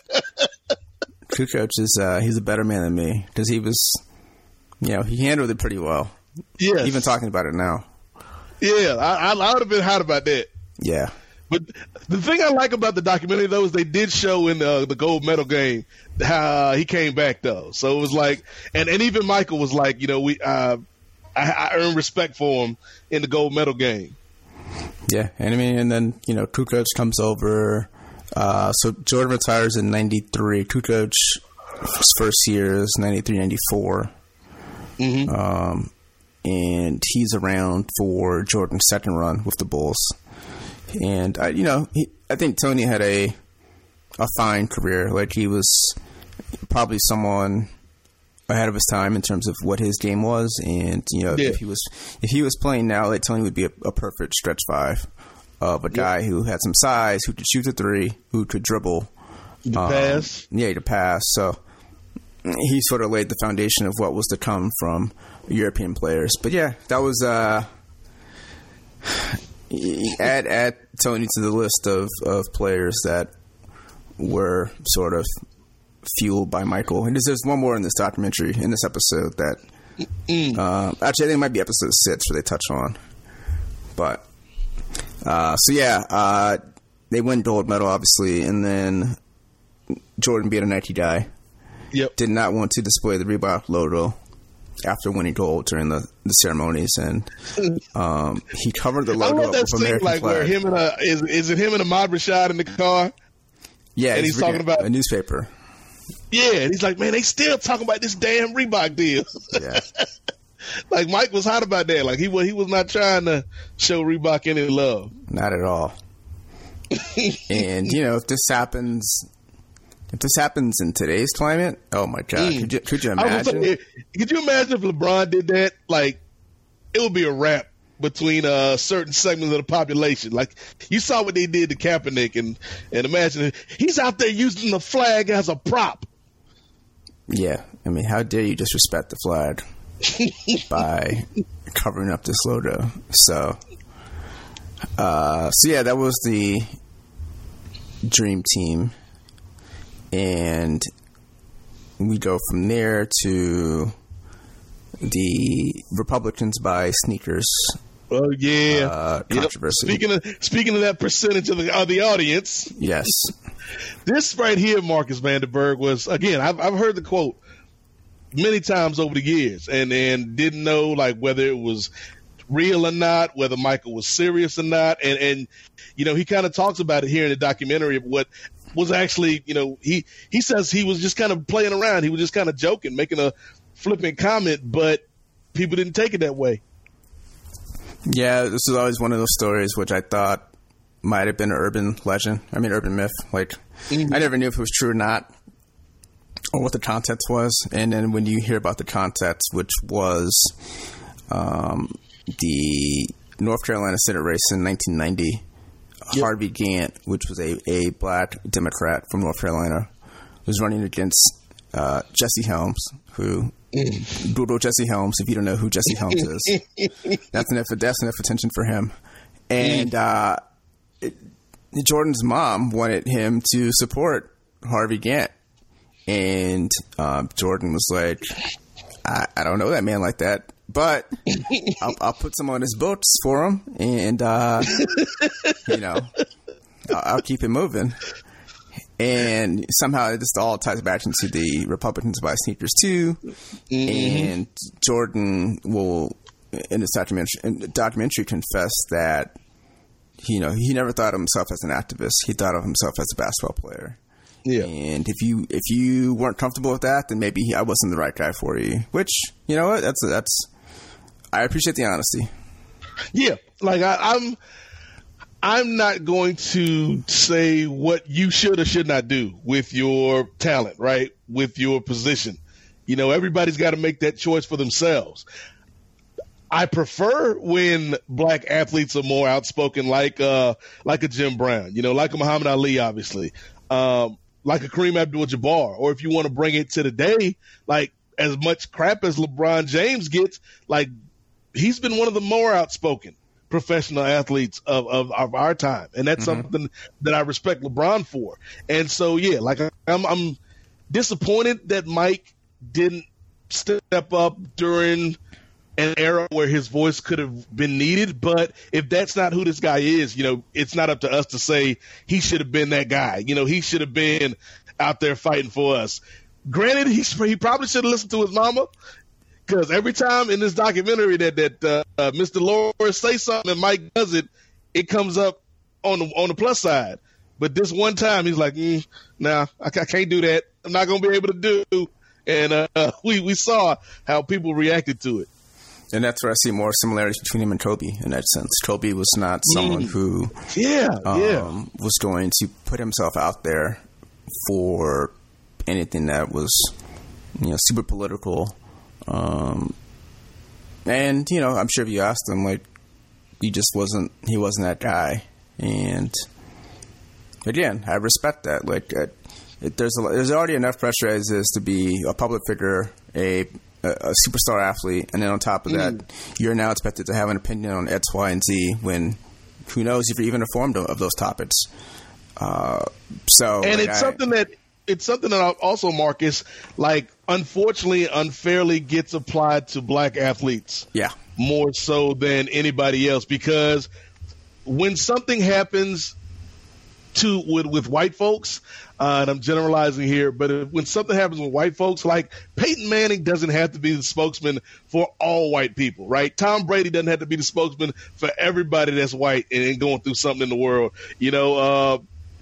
Kukoc is uh, he's a better man than me because he was, you know, he handled it pretty well. Yeah, even talking about it now. Yeah, I, I, I would have been hot about that. Yeah, but the thing I like about the documentary though is they did show in the, the gold medal game how he came back though. So it was like, and, and even Michael was like, you know, we uh, I, I earned respect for him in the gold medal game. Yeah, and I mean, and then you know, Kukoc comes over. Uh, so Jordan retires in ninety-three. Kukoc, his first year is ninety-three, ninety-four. Mm-hmm. Um, and he's around for Jordan's second run with the Bulls. And, uh, you know, he, I think Tony had a a fine career. Like, he was probably someone ahead of his time in terms of what his game was. And, you know, yeah. if he was if he was playing now, like, Tony would be a, a perfect stretch five. Of a guy yep. who had some size, who could shoot the three, who could dribble. The um, pass. Yeah, to pass. So he sort of laid the foundation of what was to come from European players. But yeah, that was uh, add add Tony to the list of, of players that were sort of fueled by Michael. And there's one more in this documentary, in this episode that mm. uh, actually I think it might be episode six where they touch on. But Uh, so yeah, uh, they win gold medal obviously, and then Jordan, being a Nike guy, yep. did not want to display the Reebok logo after winning gold during the, the ceremonies, and um, he covered the logo I up that with American like flag. Where him and a, is is it him and Ahmad Rashad in the car? Yeah, and he's, he's talking about a newspaper. Yeah, and he's like, man, they still talking about this damn Reebok deal. Yeah. Like Mike was hot about that. Like he was, he was not trying to show Reebok any love. Not at all. And you know, if this happens, if this happens in today's climate, oh my god, mm. could you could you imagine? Saying, could you imagine if LeBron did that? Like, it would be a wrap between a uh, certain segments of the population. Like you saw what they did to Kaepernick, and and imagine he's out there using the flag as a prop. Yeah, I mean, how dare you disrespect the flag? by covering up this logo. So, uh, so yeah, that was the Dream Team, and we go from there to the Republicans buy sneakers. Oh yeah, uh, controversy. Yep. Speaking of speaking of that percentage of the of the audience, yes, this right here, Marcus Vanderberg, was again. I've I've heard the quote many times over the years, and and didn't know like whether it was real or not, whether Michael was serious or not, and and you know he kind of talks about it here in the documentary of what was actually, you know, he he says he was just kind of playing around, he was just kind of joking, making a flippant comment, but people didn't take it that way. Yeah, this is always one of those stories which I thought might have been an urban legend. I mean, urban myth. Like, mm-hmm. I never knew if it was true or not, or what the context was. And then when you hear about the context, which was um, the North Carolina Senate race in nineteen ninety, yep. Harvey Gantt, which was a, a black Democrat from North Carolina, was running against uh, Jesse Helms, who... Google Jesse Helms if you don't know who Jesse Helms is. That's enough. That's enough attention for him. And uh, it, Jordan's mom wanted him to support Harvey Gantt, and um, Jordan was like, I, "I don't know that man like that, but I'll, I'll put some on his books for him, and uh, you know, I'll, I'll keep it moving." And somehow it just all ties back into the Republicans buy sneakers too. Mm-hmm. And Jordan will, in this documentary, in the documentary, confess that you know he never thought of himself as an activist. He thought of himself as a basketball player. Yeah. And if you if you weren't comfortable with that, then maybe he, I wasn't the right guy for you. Which, you know what? That's that's. I appreciate the honesty. Yeah, like I, I'm. I'm not going to say what you should or should not do with your talent, right? With your position. You know, everybody's got to make that choice for themselves. I prefer when black athletes are more outspoken, like uh, like a Jim Brown, you know, like a Muhammad Ali, obviously, um, like a Kareem Abdul-Jabbar. Or if you want to bring it to today, like as much crap as LeBron James gets, like he's been one of the more outspoken professional athletes of, of, of our time. And that's mm-hmm. something that I respect LeBron for. And so, yeah, like I'm, I'm disappointed that Mike didn't step up during an era where his voice could have been needed. But if that's not who this guy is, you know, it's not up to us to say he should have been that guy. You know, he should have been out there fighting for us. Granted, he, he probably should have listened to his mama. Because every time in this documentary that that uh, uh, Mister Lawrence say something and Mike does it, it comes up on the on the plus side. But this one time he's like, mm, "Nah, I, I can't do that. I'm not gonna be able to do." And uh, we we saw how people reacted to it. And that's where I see more similarities between him and Kobe in that sense. Kobe was not someone mm. who, yeah, um, yeah, was going to put himself out there for anything that was, you know, super political. Um, and, you know, I'm sure if you asked him, like, he just wasn't, he wasn't that guy. And again, I respect that. Like, it, it, there's a, there's already enough pressure as is to be a public figure, a, a, a superstar athlete. And then on top of that, mm. you're now expected to have an opinion on X, Y, and Z when who knows if you're even informed of, of those topics. Uh, so, and like, it's I, something that, it's something that also, Marcus, like, unfortunately, unfairly gets applied to black athletes. Yeah. More so than anybody else. Because when something happens to with, with white folks, uh, and I'm generalizing here, but if, when something happens with white folks, like Peyton Manning doesn't have to be the spokesman for all white people, right? Tom Brady doesn't have to be the spokesman for everybody that's white and, and going through something in the world. You know, uh,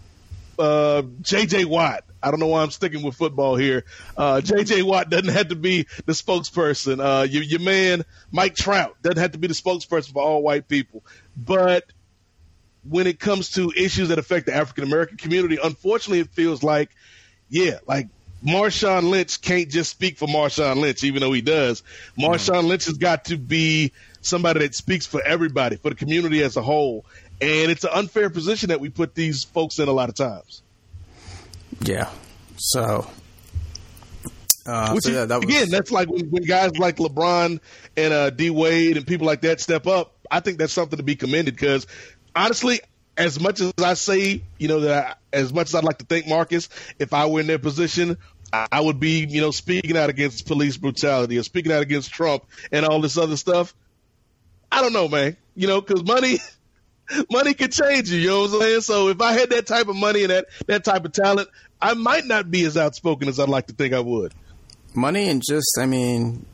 uh, J J Watt. I don't know why I'm sticking with football here. Uh, J J Watt doesn't have to be the spokesperson. Uh, your, your man, Mike Trout, doesn't have to be the spokesperson for all white people. But when it comes to issues that affect the African-American community, unfortunately, it feels like, yeah, like Marshawn Lynch can't just speak for Marshawn Lynch, even though he does. Marshawn mm-hmm. Lynch has got to be somebody that speaks for everybody, for the community as a whole. And it's an unfair position that we put these folks in a lot of times. Yeah. So, Uh, Which so is, yeah, that was, again, that's like when, when guys like LeBron and uh, D Wade and people like that step up. I think that's something to be commended because, honestly, as much as I say, you know, that I, as much as I'd like to thank Marcus, if I were in their position, I, I would be, you know, speaking out against police brutality or speaking out against Trump and all this other stuff. I don't know, man. You know, because money, money can change you. You know what I'm saying? So if I had that type of money and that that type of talent, I might not be as outspoken as I'd like to think I would. Money and just, I mean,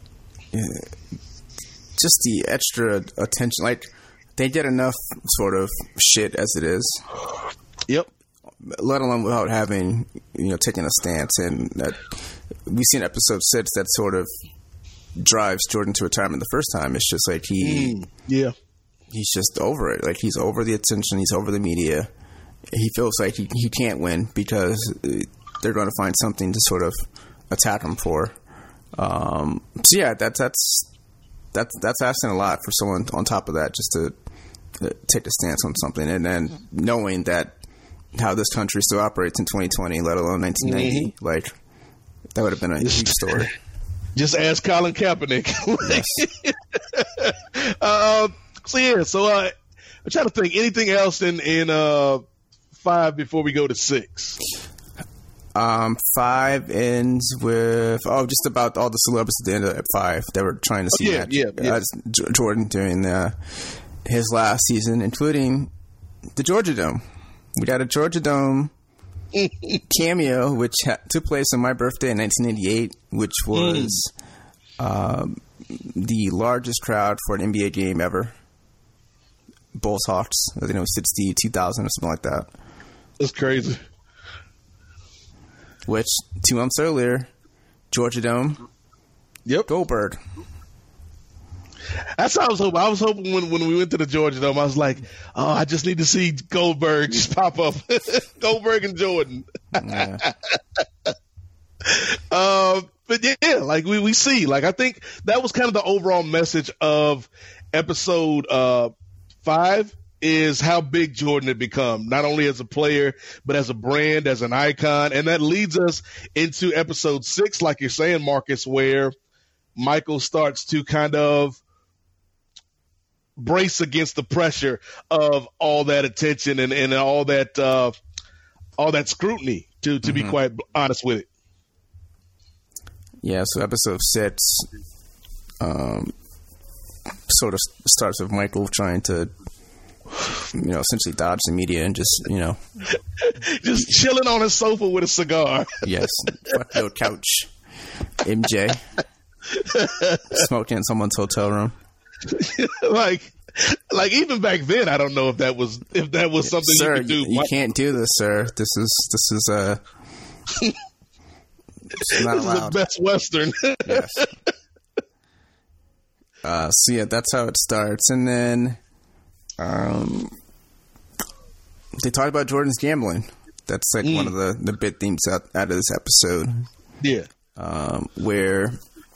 just the extra attention. Like, they get enough sort of shit as it is. Yep. Let alone without having, you know, taking a stance. And that, we've seen episode six that sort of drives Jordan to retirement the first time. It's just like he, mm, yeah, he's just over it. Like, he's over the attention. He's over the media. He feels like he, he can't win because they're going to find something to sort of attack him for. Um, so yeah, that's that's that's that's asking a lot for someone on top of that just to uh, take a stance on something, and then knowing that how this country still operates in twenty twenty, let alone nineteen ninety, mm-hmm. like that would have been a huge story. Just ask Colin Kaepernick. Yes. uh, so yeah, so uh, I'm trying to think anything else in in uh, five before we go to six. Um, five ends with oh, just about all the celebrities at the end of five that were trying to see oh, yeah, match, yeah, yeah. Uh, Jordan during uh, his last season, including the Georgia Dome. We got a Georgia Dome cameo, which ha- took place on my birthday in nineteen eighty-eight, which was mm. um, the largest crowd for an N B A game ever. Bulls Hawks, I think it was sixty-two thousand or something like that. That's crazy. Which, two months earlier, Georgia Dome, yep, Goldberg. That's how I was hoping. I was hoping when, when we went to the Georgia Dome, I was like, oh, I just need to see Goldberg just pop up. Goldberg and Jordan. Yeah. uh, but yeah, like we, we see, like I think that was kind of the overall message of episode uh, five. Is how big Jordan had become, not only as a player, but as a brand, as an icon. And that leads us into episode six, like you're saying, Marcus, where Michael starts to kind of brace against the pressure of all that attention and, and all that uh, all that scrutiny, to, to mm-hmm. be quite honest with it. Yeah, so episode six um, sort of starts with Michael trying to you know, essentially dodge the media and just, you know. just chilling on a sofa with a cigar. Yes. Fuck your couch, M J. Smoking in someone's hotel room. like, like even back then, I don't know if that was, if that was something sir, you could do. You, you can't do this, sir. This is, this is, uh, it's not this allowed. is the best Western. Yes. Uh, so yeah, that's how it starts. And then, Um, they talked about Jordan's gambling. That's like mm. one of the, the big themes out, out of this episode. Yeah. Um, where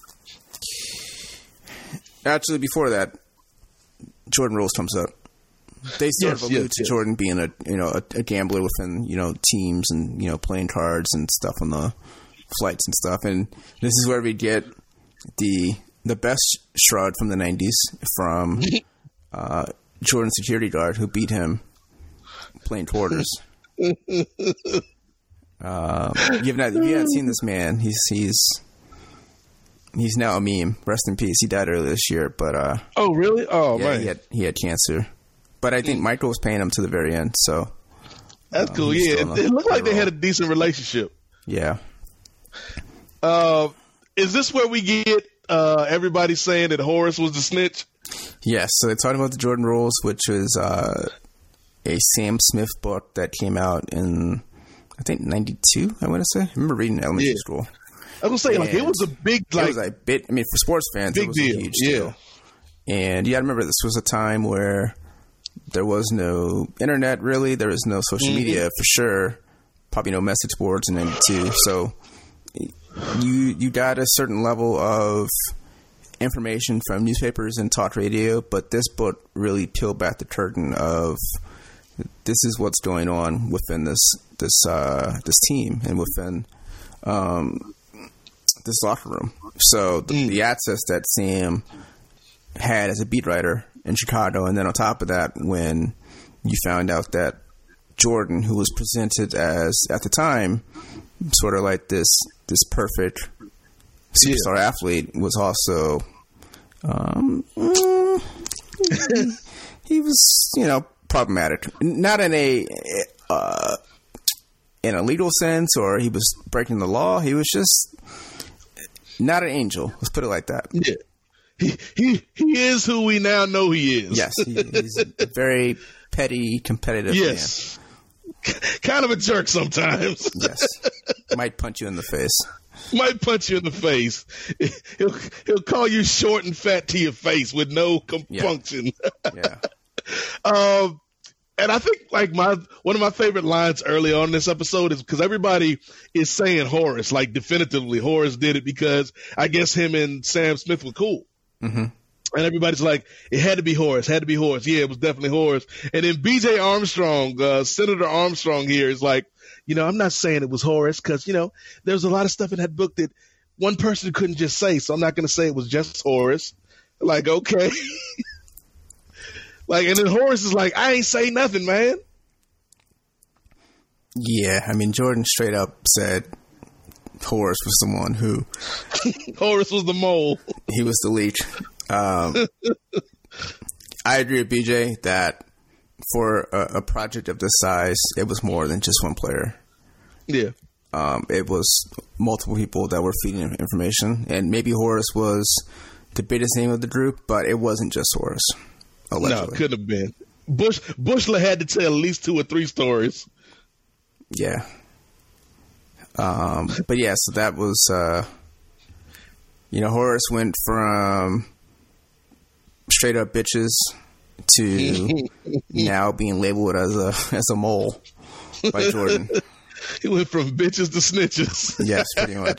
actually before that, Jordan Rules comes up. They sort yes, of allude yes, to yes. Jordan being a you know a, a gambler within you know teams and you know playing cards and stuff on the flights and stuff. And this is where we get the the best shrug from the nineties from. Uh, Jordan's security guard who beat him playing quarters. um, you've not you haven't seen this man. He's he's he's now a meme. Rest in peace. He died earlier this year, but uh, oh really? Oh yeah, man, he had he had cancer. But I think Michael was paying him to the very end. So that's uh, cool. Yeah, it, it looked like they had a decent relationship. Yeah. Uh, is this where we get uh, everybody saying that Horace was the snitch? Yes, so they talked about the Jordan Rules, which was uh, a Sam Smith book that came out in, I think, ninety-two, I want to say. I remember reading in elementary yeah. school. I was going to say, like, it was a big, like... It was a bit, I mean, for sports fans, big it was deal. a huge yeah. deal. And you got to remember, this was a time where there was no internet, really. There was no social mm-hmm. media, for sure. Probably no message boards in ninety-two. So you you got a certain level of information from newspapers and talk radio, but this book really peeled back the curtain of this is what's going on within this this uh, this team and within um, this locker room. So the, mm. the access that Sam had as a beat writer in Chicago, and then on top of that, when you found out that Jordan, who was presented as, at the time, sort of like this this perfect superstar yeah. athlete, was also um, mm, he was, you know, problematic. Not in a uh, in a legal sense, or he was breaking the law. He was just not an angel. Let's put it like that. Yeah, he he he is who we now know he is. Yes, he, he's a very petty, competitive yes. man. Kind of a jerk sometimes. Yes. Might punch you in the face. Might punch you in the face. He'll he'll call you short and fat to your face with no compunction. Yeah. yeah. um, and I think like my one of my favorite lines early on in this episode is because everybody is saying Horace, like definitively Horace did it because I guess him and Sam Smith were cool. Mm-hmm. And everybody's like, it had to be Horace, had to be Horace. Yeah, it was definitely Horace. And then B J Armstrong, uh, Senator Armstrong here is like, you know, I'm not saying it was Horace because, you know, there's a lot of stuff in that book that one person couldn't just say. So I'm not going to say it was just Horace. Like, okay. Like, and then Horace is like, I ain't say nothing, man. Yeah, I mean, Jordan straight up said Horace was the one who. Horace was the mole. He was the leech. Um, I agree with B J that for a, a project of this size, it was more than just one player. Yeah. Um, it was multiple people that were feeding him information, and maybe Horace was the biggest name of the group, but it wasn't just Horace. Allegedly. No, it couldn't have been. Bush Bushler had to tell at least two or three stories. Yeah. Um, but yeah, so that was, uh, you know, Horace went from straight up bitches to now being labeled as a as a mole by Jordan. He went from bitches to snitches. Yes, pretty much.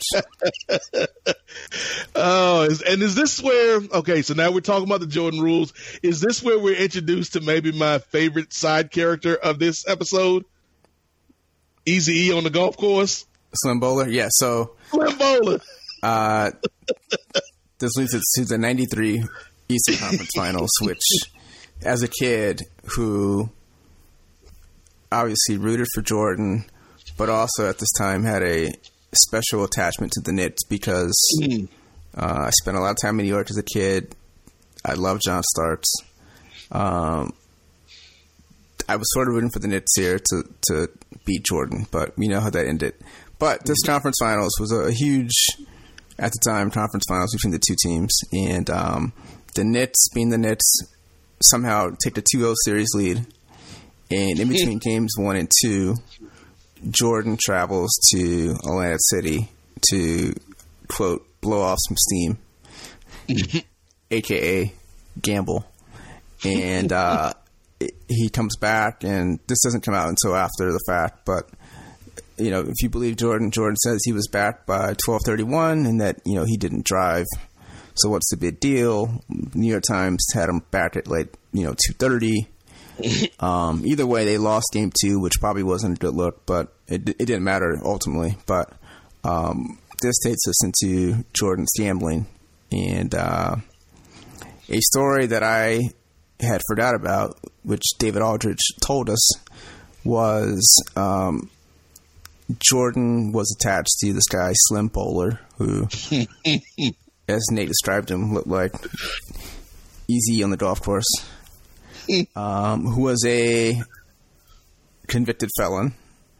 Oh, is, and is this where? Okay, so now we're talking about the Jordan rules. Is this where we're introduced to maybe my favorite side character of this episode? Eazy-E on the golf course. Slim Bowler, yeah. So Slim Bowler. Uh, this leads us to the ninety-three Eastern Conference Finals, which, as a kid who obviously rooted for Jordan, but also at this time had a special attachment to the Knicks because mm. uh, I spent a lot of time in New York as a kid. I love John Starks. Um, I was sort of rooting for the Knicks here to, to beat Jordan, but we know how that ended. But this conference finals was a huge, at the time, conference finals between the two teams. And um, the Knicks, being the Knicks, somehow take a two oh series lead. And in between games one and two, Jordan travels to Atlantic City to, quote, blow off some steam, a k a gamble. And uh, he comes back, and this doesn't come out until after the fact, but you know, if you believe Jordan, Jordan says he was back by twelve thirty-one and that, you know, he didn't drive. So what's the big deal? New York Times had him back at like, you know, two thirty. Um, either way, they lost game two, which probably wasn't a good look, but it, it didn't matter ultimately. But um, this takes us into Jordan's gambling. And uh, a story that I had forgot about, which David Aldridge told us, was um, Jordan was attached to this guy, Slim Bowler, who, as Nate described him, looked like Easy on the golf course, um, who was a convicted felon.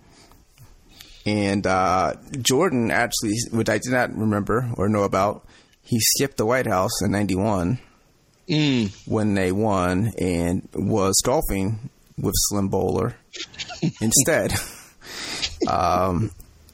And uh, Jordan actually, which I did not remember or know about, he skipped the White House in ninety-one mm. when they won and was golfing with Slim Bowler instead. Um,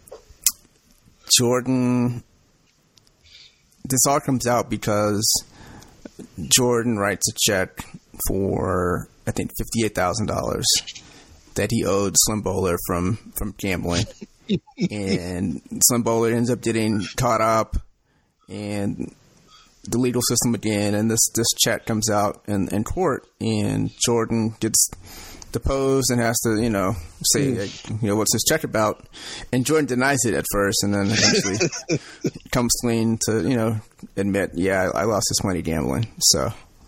Jordan, this all comes out because Jordan writes a check for, I think, fifty-eight thousand dollars that he owed Slim Bowler from, from gambling. And Slim Bowler ends up getting caught up in the legal system again, and this, this check comes out in, in court, and Jordan gets deposed and has to, you know, say, mm. you know, what's his check about? And Jordan denies it at first, and then eventually comes clean to, you know, admit, yeah, I lost this money gambling. So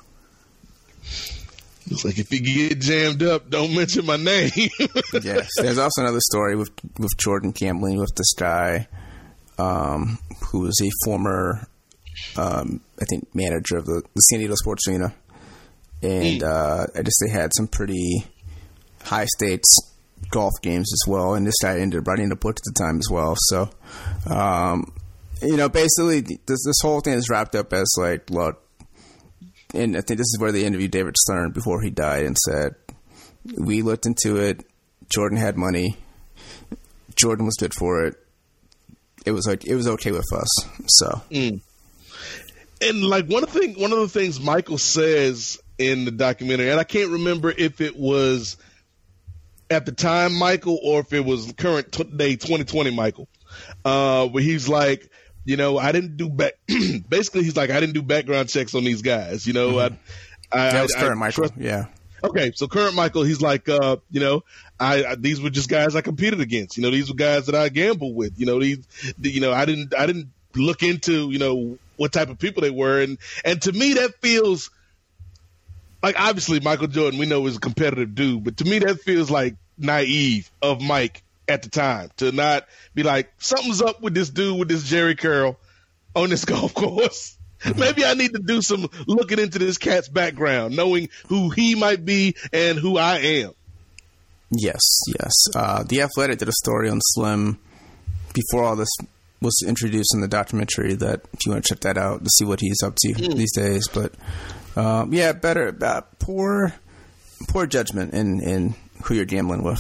it's like, if you get jammed up, don't mention my name. Yes. There's also another story with with Jordan gambling with this guy, um, who was a former, um, I think, manager of the, the San Diego Sports Arena. And uh, I guess they had some pretty high stakes golf games as well. And this guy ended up writing a book at the time as well. So, um, you know, basically this, this whole thing is wrapped up as like, look, and I think this is where they interviewed David Stern before he died and said, we looked into it. Jordan had money. Jordan was good for it. It was like, it was okay with us. So, mm. and like one of the thing, one of the things Michael says in the documentary, and I can't remember if it was at the time Michael or if it was current t- day twenty twenty Michael, uh, where he's like, you know, I didn't do back. Basically, he's like, I didn't do background checks on these guys. You know, mm-hmm. I, I, that was I, current I Michael. trust- yeah. Okay, so current Michael, he's like, uh, you know, I, I these were just guys I competed against. You know, these were guys that I gambled with. You know, these, you know, I didn't, I didn't look into, you know, what type of people they were, and and to me that feels like, obviously Michael Jordan, we know is a competitive dude, but to me that feels like naive of Mike at the time to not be like, something's up with this dude with this Jerry curl on this golf course. Maybe I need to do some looking into this cat's background, knowing who he might be and who I am. Yes, yes. Uh, the Athletic did a story on Slim before all this was introduced in the documentary, that if you want to check that out to see what he's up to mm. these days. But um, yeah, better, uh, poor, poor judgment in, in who you're gambling with.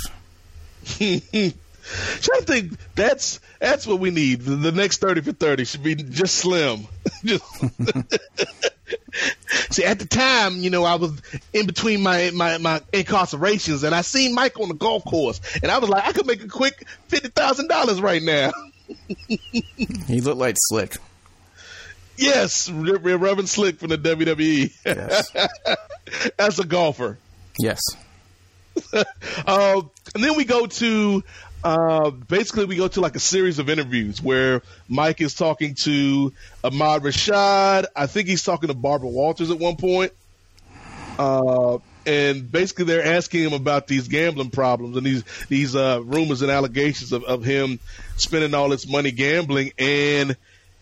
I think that's that's what we need. The, the next thirty for thirty should be just Slim. Just see, at the time, you know, I was in between my, my, my incarcerations, and I seen Mike on the golf course, and I was like, I could make a quick fifty thousand dollars right now. He looked like Slick. Yes, Reverend Slick from the W W E. Yes. As a golfer. Yes. uh, and then we go to uh, basically we go to like a series of interviews where Mike is talking to Ahmad Rashad. I think he's talking to Barbara Walters at one point. Uh, and basically they're asking him about these gambling problems and these these uh, rumors and allegations of, of him spending all this money gambling. And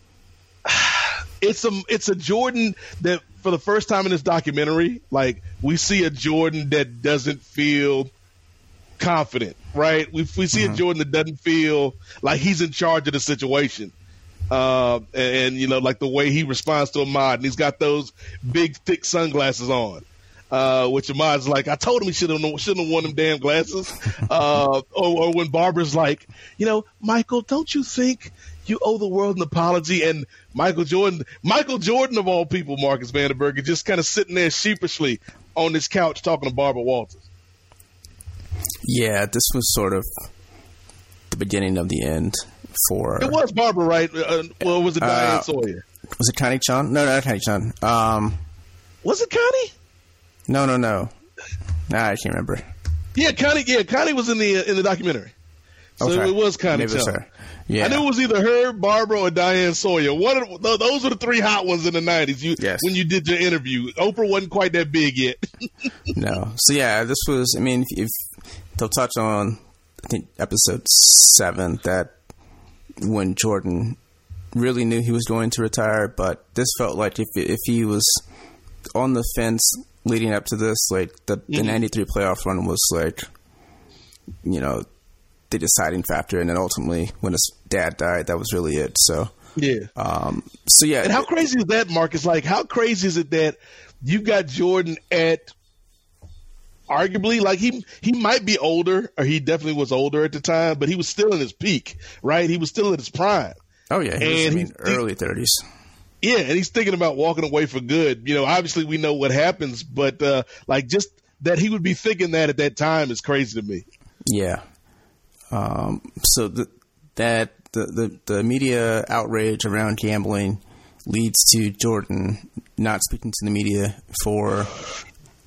it's a it's a Jordan that for the first time in this documentary, like, we see a Jordan that doesn't feel confident, right? We we see mm-hmm. a Jordan that doesn't feel like he's in charge of the situation. Uh, and, and, you know, like the way he responds to Ahmad, and he's got those big, thick sunglasses on, uh, which Ahmad's like, I told him he shouldn't have, shouldn't have worn them damn glasses. Uh, or, or when Barbara's like, you know, Michael, don't you think you owe the world an apology? And Michael Jordan, Michael Jordan of all people, Marcus Vandenberg, is just kind of sitting there sheepishly on this couch talking to Barbara Walters. Yeah, this was sort of the beginning of the end for... It was Barbara, right? Uh, well, was it Diane uh, Sawyer? Was it Connie Chung? No, no, not Connie Chung. Um, was it Connie? No, no, no. Nah, I can't remember. Yeah, Connie. Yeah, Connie was in the uh, in the documentary. So okay. It was Connie Maybe Chung. It was her. Yeah. I knew it was either her, Barbara, or Diane Sawyer. One of the, those were the three hot ones in the nineties. You, yes. When you did your interview, Oprah wasn't quite that big yet. No. So yeah, this was. I mean, if, if they'll touch on, I think episode seven, that when Jordan really knew he was going to retire, but this felt like if if he was on the fence leading up to this, like the mm-hmm. the ninety-three playoff run was like, you know, the deciding factor, and then ultimately when his dad died, that was really it. So yeah, um, so yeah. And how crazy is that, Marcus? Like, how crazy is it that you got Jordan at arguably, like, he he might be older, or he definitely was older at the time, but he was still in his peak, right? He was still in his prime. Oh yeah, he was, and I mean, early thirties. Yeah, and he's thinking about walking away for good. You know, obviously we know what happens, but uh, like, just that he would be thinking that at that time is crazy to me. Yeah. Um, so the, that the, the the media outrage around gambling leads to Jordan not speaking to the media for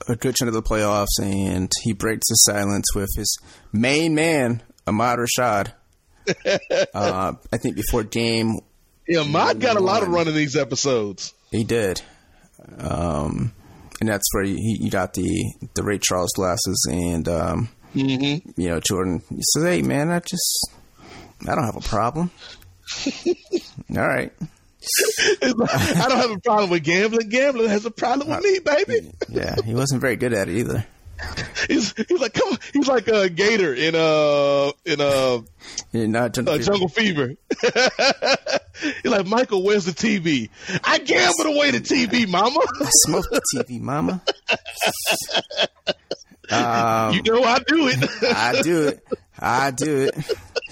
a good chunk of the playoffs, and he breaks the silence with his main man, Ahmad Rashad. uh, I think before game, yeah, Ahmad got a lot of run in these episodes. He did, um, and that's where he, he got the the Ray Charles glasses, and um, mm-hmm. you know, Jordan he says, "Hey, man, I just I don't have a problem." All right. I don't have a problem with gambling. Gambling has a problem with me, baby. Yeah, he wasn't very good at it either. He's he's like come on. He's like a Gator in uh in uh, yeah, not Jungle, uh, Fever. Jungle Fever. He's like, Michael, where's the T V? I gambled away the T V, mama. I smoked the T V, mama. um, you know I do it. I do it. I do it.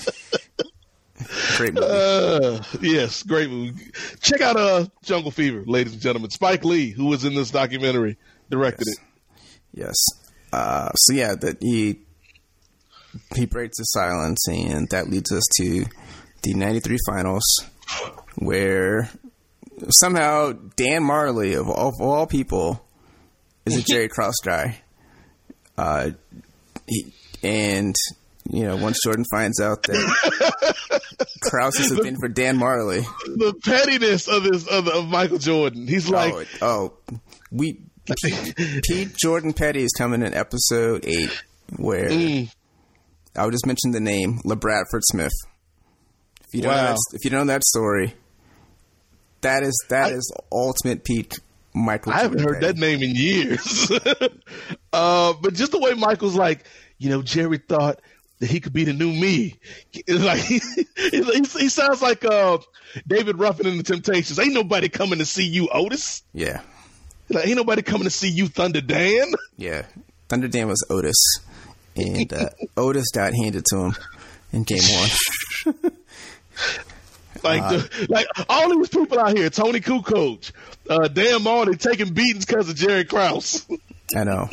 Great movie. Uh, yes, great movie. Check out uh, Jungle Fever, ladies and gentlemen. Spike Lee, who was in this documentary, directed yes. it. Yes. Uh, so yeah, that he he breaks the silence, and that leads us to the ninety-three finals, where somehow Dan Marley, of all, of all people, is a Jerry Krause guy. Uh, he, and you know, once Jordan finds out that Krause is a thing for Dan Marley, the pettiness of this of, of Michael Jordan. He's like, oh, oh we Pete, Pete Jordan Petty is coming in episode eight, where mm. I would just mention the name LeBradford Smith. If you don't wow. know that, if you don't know that story, that is that I, is ultimate peak Michael. I haven't Jordan heard Petty. that name in years. uh, but just the way Michael's like, you know, Jerry thought that he could be the new me. Like he, he, he sounds like uh, David Ruffin in the Temptations. Ain't nobody coming to see you, Otis. Yeah. Like, ain't nobody coming to see you, Thunder Dan. Yeah, Thunder Dan was Otis, and uh, Otis got handed to him in game one. like, uh, the, like all these people out here, Tony Kukoc, uh, Dan Marley taking beatings because of Jerry Krause. I know,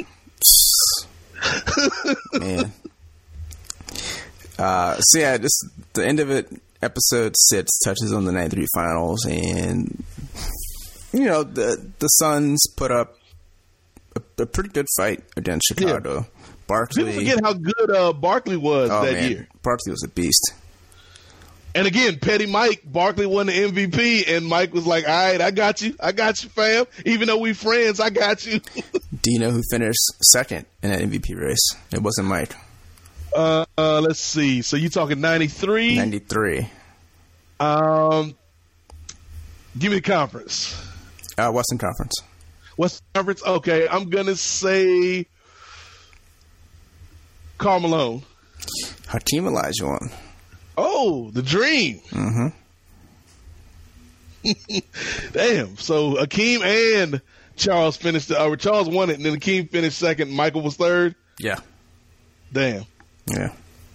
man. Uh, so yeah, this the end of it. Episode six touches on the ninety-three finals, and you know the the Suns put up a, a pretty good fight against Chicago. Yeah. Barkley, people forget how good uh, Barkley was oh, that man. year. Barkley was a beast. And again, Petty Mike, Barkley won the M V P, and Mike was like, "All right, I got you, I got you, fam. Even though we friends, I got you." Do you know who finished second in that M V P race? It wasn't Mike. Uh, uh, let's see. So you talking ninety-three? ninety-three. Um, give me the conference. Uh, Western Conference. Western Conference? Okay, I'm going to say Karl Malone. Hakeem Olajuwon. Oh, the dream. Mm-hmm. Damn. So Hakeem and Charles finished, the, or Charles won it, and then Hakeem finished second, Michael was third? Yeah. Damn. Yeah.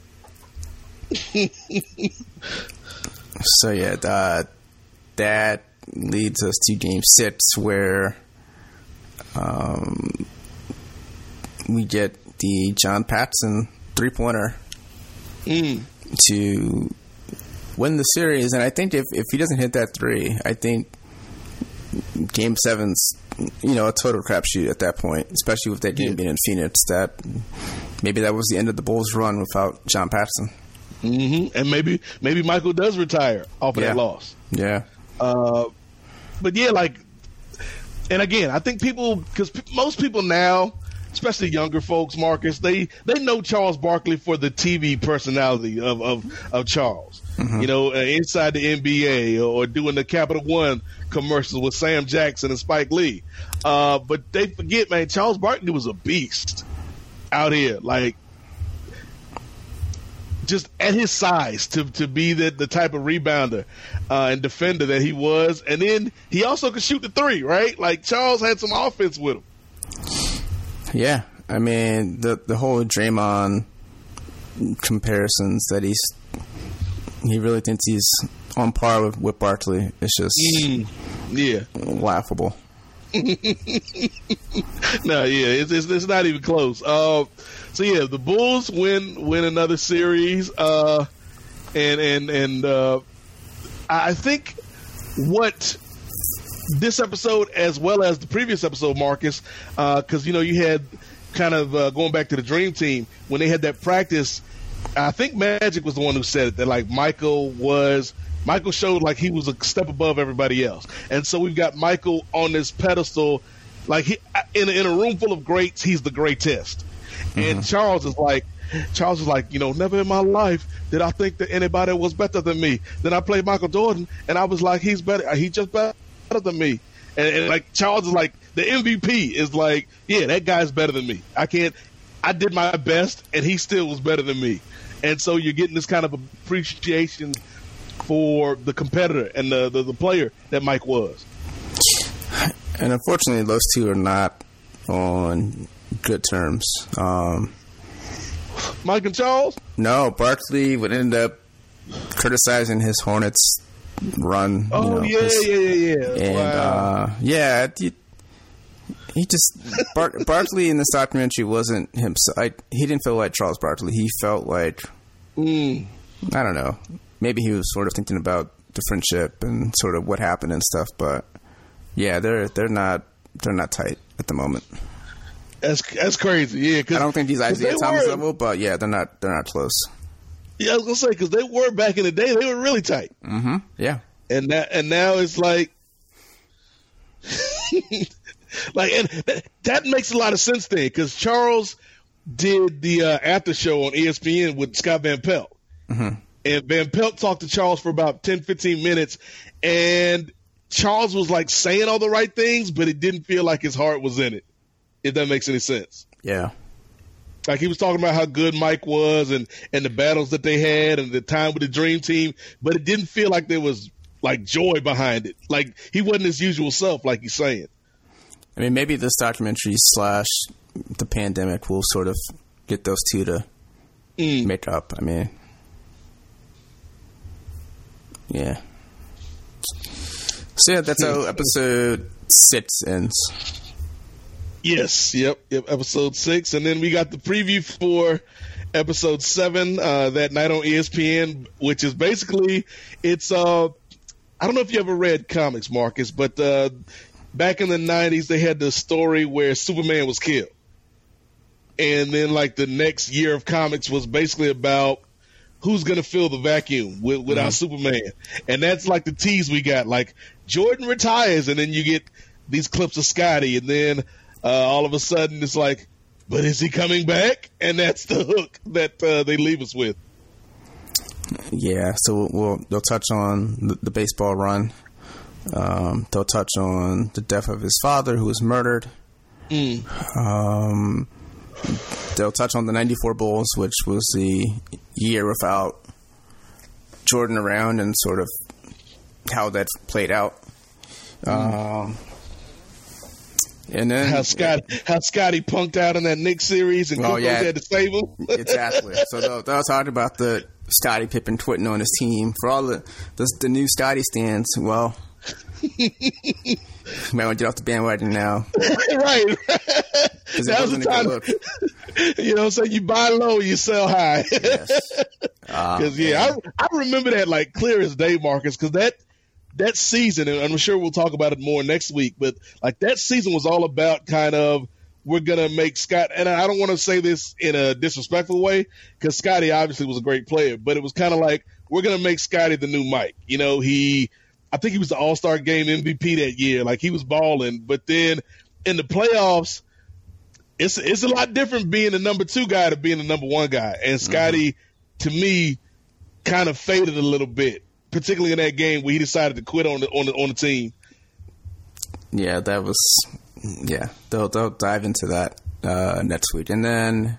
So yeah, uh, that leads us to game six, where um, we get the John Paxson three-pointer mm. to win the series. And I think if, if he doesn't hit that three, I think game seven's, you know, a total crapshoot at that point, especially with that game yeah. being in Phoenix. That maybe that was the end of the Bulls' run without John Paxson. Mm-hmm. And maybe maybe Michael does retire off of yeah. that loss. Yeah. Uh, but yeah, like, and again, I think people, because p- most people now, especially younger folks, Marcus, they, they know Charles Barkley for the T V personality of of, of Charles. Mm-hmm. You know, uh, inside the N B A or, or doing the Capital One commercials with Sam Jackson and Spike Lee. Uh, but they forget, man, Charles Barkley was a beast out here. Like, just at his size to to be the, the type of rebounder uh, and defender that he was. And then he also could shoot the three, right? Like, Charles had some offense with him. Yeah. I mean, the the whole Draymond comparisons that he's he really thinks he's on par with, with Barkley. It's just mm, yeah. laughable. No, yeah, it's, it's it's not even close. Uh, so yeah, the Bulls win win another series, uh, and and and uh, I think what this episode as well as the previous episode, Marcus, because uh, you know you had kind of uh, going back to the Dream Team when they had that practice. I think Magic was the one who said it, that like Michael was Michael showed like he was a step above everybody else, and so we've got Michael on this pedestal, like he, in a, in a room full of greats, he's the greatest. Mm-hmm. And Charles is like. Charles is like, you know, never in my life did I think that anybody was better than me. Then I played Michael Jordan, and I was like, he's better. He's just better than me. And, and like Charles is like, the M V P is like, yeah, that guy's better than me. I can't. I did my best, and he still was better than me. And so you're getting this kind of appreciation for the competitor and the the, the player that Mike was. And unfortunately, those two are not on good terms. Um, Mike and Charles? No, Barkley would end up criticizing his Hornets run. Oh, you know, yeah, his, yeah, yeah, yeah. And, wow. uh, yeah, he, he just, Bar- Barkley in this documentary wasn't himself. I, he didn't feel like Charles Barkley. He felt like, mm. I don't know, maybe he was sort of thinking about the friendship and sort of what happened and stuff, but yeah, they're they're not they're not tight at the moment. That's that's crazy, yeah. Cause, I don't think he's Isaiah Thomas were, level, but yeah, they're not they're not close. Yeah, I was gonna say because they were back in the day, they were really tight. Mm-hmm. Yeah, and that and now it's like, like, and that, that makes a lot of sense then because Charles did the uh, after show on E S P N with Scott Van Pelt, mm-hmm. and Van Pelt talked to Charles for about ten, fifteen minutes, and Charles was like saying all the right things, but it didn't feel like his heart was in it. If that makes any sense. Yeah. Like he was talking about how good Mike was and, and the battles that they had and the time with the Dream Team, but it didn't feel like there was like joy behind it. Like he wasn't his usual self, like he's saying. I mean, maybe this documentary slash the pandemic will sort of get those two to mm. make up. I mean, yeah. So yeah, that's how episode six ends. Yes, yep, yep, episode six. And then we got the preview for episode seven uh, that night on E S P N, which is basically, it's, uh, I don't know if you ever read comics, Marcus, but uh, back in the nineties, they had the story where Superman was killed. And then, like, the next year of comics was basically about who's going to fill the vacuum with, without mm-hmm. Superman. And that's, like, the tease we got. Like, Jordan retires, and then you get these clips of Scotty, and then Uh, all of a sudden, it's like, but is he coming back? And that's the hook that uh, they leave us with. Yeah, so we'll, they'll touch on the, the baseball run. Um, they'll touch on the death of his father, who was murdered. Mm. Um, they'll touch on the ninety-four Bulls, which was the year without Jordan around, and sort of how that played out. Mm. Um, And then how Scott how Scotty punked out in that Knicks series and oh, Cook yeah, had to save him. Exactly. So they'll, they'll talk about the Scottie Pippen twitting on his team for all the the, the new Scotty stands. Well, you might want to get off the bandwagon now, right? That was the time. You know, so you buy low, you sell high. Yes. Because uh, yeah, I, I remember that like clear as day, Marcus. Because that. That season, and I'm sure we'll talk about it more next week, but like that season was all about kind of we're going to make Scott, and I don't want to say this in a disrespectful way because Scotty obviously was a great player, but it was kind of like we're going to make Scotty the new Mike. You know, he, I think he was the All-Star Game M V P that year. Like he was balling, but then in the playoffs, it's it's a lot different being the number two guy to being the number one guy. And Scotty, mm-hmm. to me, kind of faded a little bit. Particularly in that game where he decided to quit on the on the on the team. Yeah, that was yeah. They'll they'll dive into that uh, next week, and then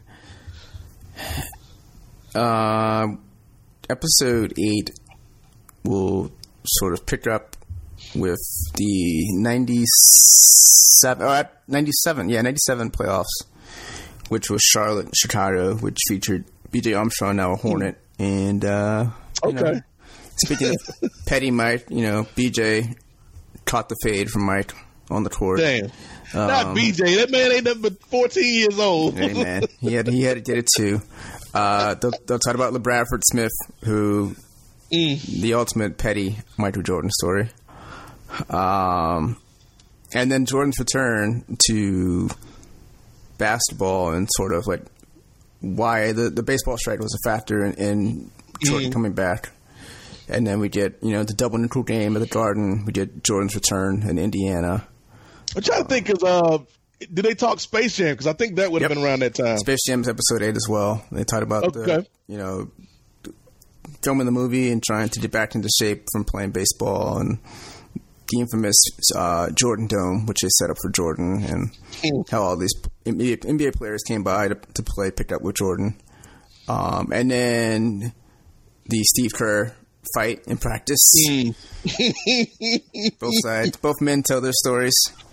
uh, episode eight will sort of pick up with the ninety-seven, oh, ninety-seven, yeah, ninety-seven playoffs, which was Charlotte and Chicago, which featured B J Armstrong, now a Hornet, and uh, you okay. know, speaking of petty Mike, you know, B J caught the fade from Mike on the court. Damn. Um, Not B J. That man ain't nothing but fourteen years old. Hey, man. He had, he had to get it, too. Uh, they'll, they'll talk about LeBradford Smith, who, mm. the ultimate petty Michael Jordan story. Um, and then Jordan's return to basketball and sort of like why the, the baseball strike was a factor in, in Jordan mm. coming back. And then we get, you know, the double nickel game at the Garden. We get Jordan's return in Indiana. I'm trying to think, because uh, did they talk Space Jam? Because I think that would have yep. been around that time. Space Jam's episode eight as well. They talked about okay. the, you know, filming the movie and trying to get back into shape from playing baseball and the infamous uh, Jordan Dome, which they set up for Jordan, and mm. how all these N B A, N B A players came by to, to play pickup with Jordan. Um, and then the Steve Kerr fight in practice. Mm. Both sides, both men tell their stories.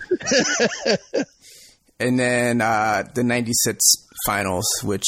And then uh, the ninety-six finals, which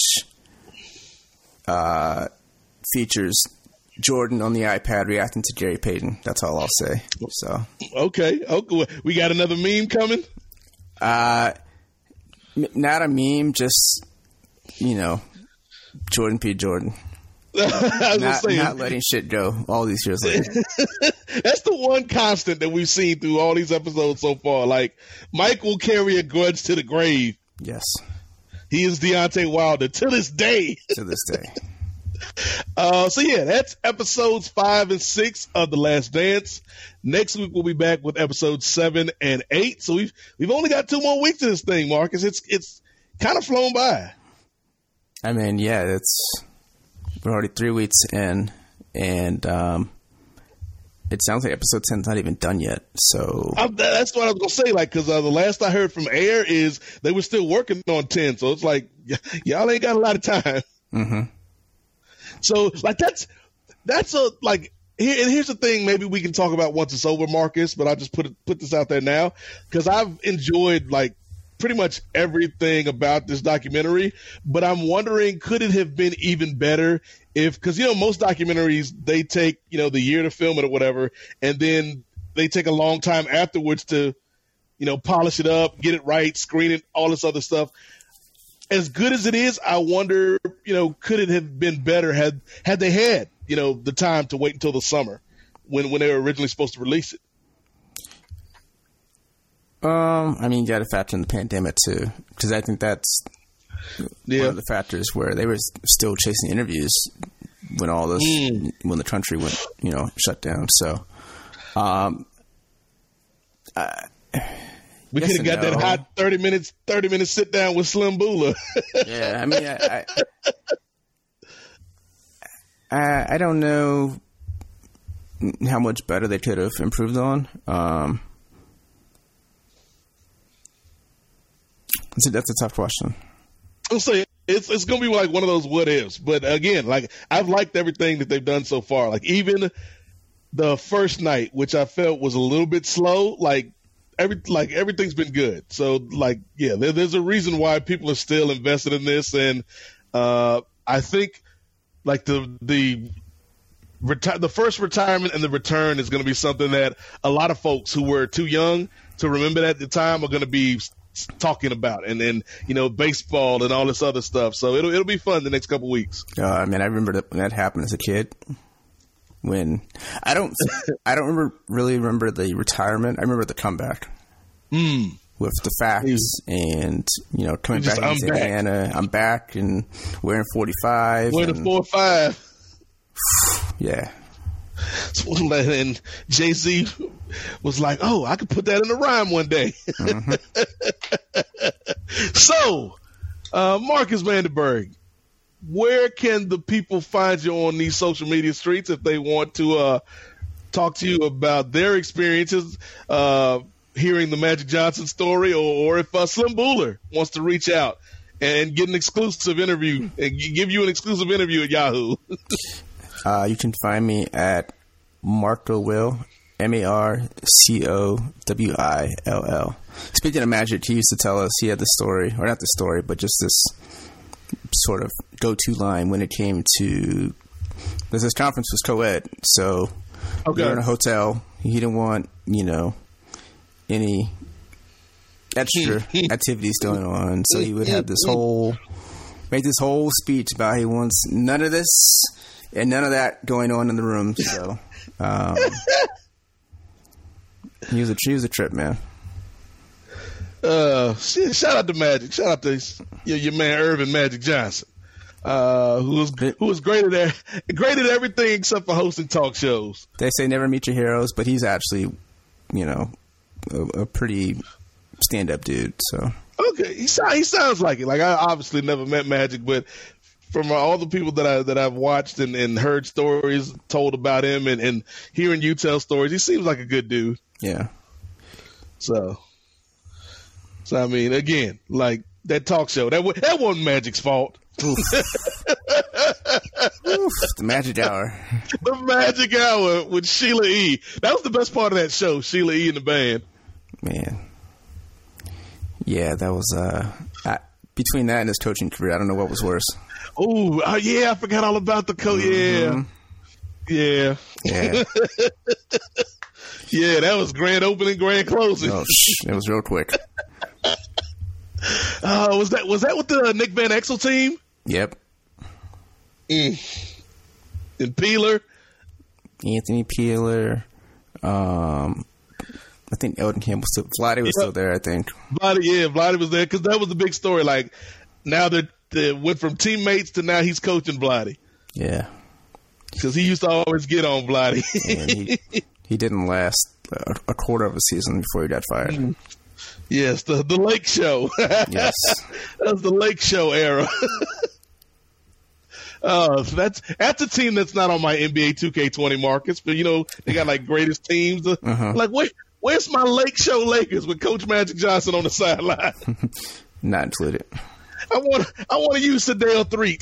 uh, features Jordan on the iPad reacting to Gary Payton. That's all I'll say. So okay, okay, we got another meme coming. Uh, not a meme, just you know, Jordan P. Jordan. not, saying, not letting shit go all these years later. That's the one constant that we've seen through all these episodes so far. Like, Mike will carry a grudge to the grave. Yes. He is Deontay Wilder to this day. To this day. uh, so, yeah, that's episodes five and six of The Last Dance. Next week, we'll be back with episodes seven and eight. So we've we've only got two more weeks of this thing, Marcus. It's, it's kind of flown by. I mean, yeah, it's... We're already three weeks in, and um, it sounds like episode ten's not even done yet. So I, that's what I was gonna say. Like, because uh, the last I heard from Air is they were still working on ten. So it's like y- y'all ain't got a lot of time. Mm-hmm. So like that's that's a like. Here, and here's the thing. Maybe we can talk about once it's over, Marcus. But I'll just put it, put this out there now because I've enjoyed like. pretty much everything about this documentary, but I'm wondering, could it have been even better if, because, you know, most documentaries, they take, you know, the year to film it or whatever, and then they take a long time afterwards to, you know, polish it up, get it right, screen it, all this other stuff. As good as it is, I wonder, you know, could it have been better had, had they had, you know, the time to wait until the summer when, when they were originally supposed to release it? Um, I mean, you got to factor in the pandemic too, because I think that's yeah. one of the factors where they were still chasing interviews when all this, mm. when the country went, you know, shut down. So, um, I, we could have got no. that hot thirty minutes, thirty minutes sit down with Slim Bula. Yeah, I mean, I, I, I, I don't know how much better they could have improved on. Um. That's a tough question. I'll say it's it's gonna be like one of those what ifs, but again, like I've liked everything that they've done so far. Like even the first night, which I felt was a little bit slow, like every like everything's been good. So like yeah, there, there's a reason why people are still invested in this, and uh, I think like the the reti- the first retirement and the return is going to be something that a lot of folks who were too young to remember that at the time are going to be talking about, and then you know baseball and all this other stuff. So it'll it'll be fun the next couple weeks. Uh, I mean, I remember that when that happened as a kid. When I don't, I don't remember really remember the retirement. I remember the comeback mm. with the facts and you know coming just, back I'm to back. Indiana. I'm back and wearing forty-five. Wearing a four five. Yeah. And Jay-Z was like, oh, I could put that in a rhyme one day. Mm-hmm. So, uh, Marcus Vanderberg, where can the people find you on these social media streets if they want to uh, talk to you about their experiences uh, hearing the Magic Johnson story, or, or if uh, Slim Bula wants to reach out and get an exclusive interview and give you an exclusive interview at Yahoo? Uh, you can find me at Marco Will, M A R C O W I L L. Speaking of Magic, he used to tell us he had the story, or not the story, but just this sort of go-to line when it came to, because this conference was co-ed, so okay. we were in a hotel. He didn't want, you know, any extra activities going on, so he would have this whole, make this whole speech about he wants none of this and none of that going on in the room. So, um, He was a, he was a trip, man. Uh, shit, shout out to Magic. Shout out to your, your man Irvin Magic Johnson, uh, who was who was great at great at everything except for hosting talk shows. They say never meet your heroes, but he's actually, you know, a, a pretty stand-up dude. So okay, he he sounds like it. Like I obviously never met Magic, but from all the people that I that I've watched and, and heard stories told about him, and, and hearing you tell stories, he seems like a good dude. Yeah. So. So, I mean, again, like that talk show, that, that wasn't Magic's fault. Oof. Oof, the Magic Hour. The Magic Hour with Sheila E. That was the best part of that show, Sheila E. and the band. Man. Yeah, that was, uh, I, between that and his coaching career, I don't know what was worse. Oh, uh, yeah, I forgot all about the coach. Mm-hmm. Yeah. Yeah. Yeah. Yeah, that was grand opening, grand closing. Oh, shh, it was real quick. Uh, was that was that with the Nick Van Exel team? Yep. Mm. And Peeler, Anthony Peeler. Um, I think Elden Campbell still. Vladdy was yep. still there. I think. Vladdy, yeah, Vladdy was there because that was the big story. Like now that they went from teammates to now he's coaching Vladdy. Yeah. Because he used to always get on Vladdy. he, he didn't last a, a quarter of a season before he got fired. Mm. Yes, the the Lake Show. Yes, that was the Lake Show era. uh, so that's that's a team that's not on my N B A two K twenty markets, but you know they got like greatest teams. Uh-huh. Like, wait, where's my Lake Show Lakers with Coach Magic Johnson on the sideline? Not included. I want I want to use Sedale Threet.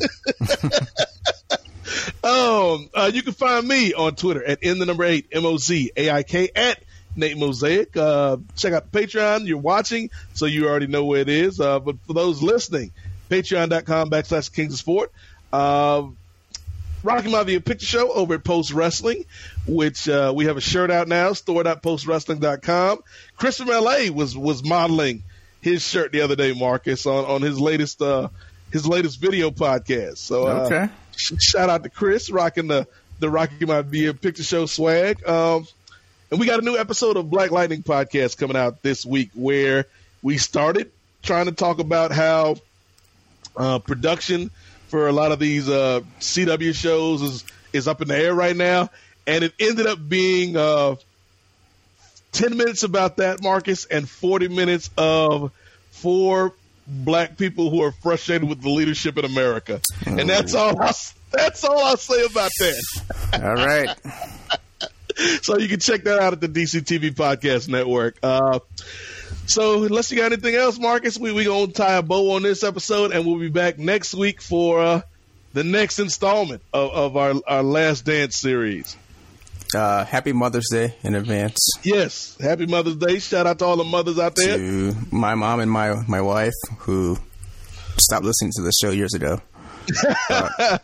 um, uh, you can find me on Twitter at in the number eight M O Z A I K at Nate Mosaic. Uh, check out the Patreon. You're watching, so you already know where it is. Uh, but for those listening, patreon.com backslash Kings of Sport. Uh, Rocky Maivia Picture Show over at Post Wrestling, which uh, we have a shirt out now, store dot post wrestling dot com. Chris from L A was was modeling his shirt the other day, Marcus, on, on his latest uh, his latest video podcast. So uh, okay. sh- shout out to Chris rocking the, the Rocky Maivia Picture Show swag. Um, And we got a new episode of Black Lightning Podcast coming out this week where we started trying to talk about how uh, production for a lot of these uh, C W shows is, is up in the air right now. And it ended up being uh, ten minutes about that, Marcus, and forty minutes of four black people who are frustrated with the leadership in America. Oh. And that's all, I, that's all I'll say about that. All right. So you can check that out at the D C T V Podcast Network. Uh, so unless you got anything else, Marcus, we we gonna tie a bow on this episode, and we'll be back next week for uh, the next installment of, of our our Last Dance series. Uh, happy Mother's Day in advance. Yes, happy Mother's Day. Shout out to all the mothers out there. To my mom and my my wife who stopped listening to the show years ago. Uh,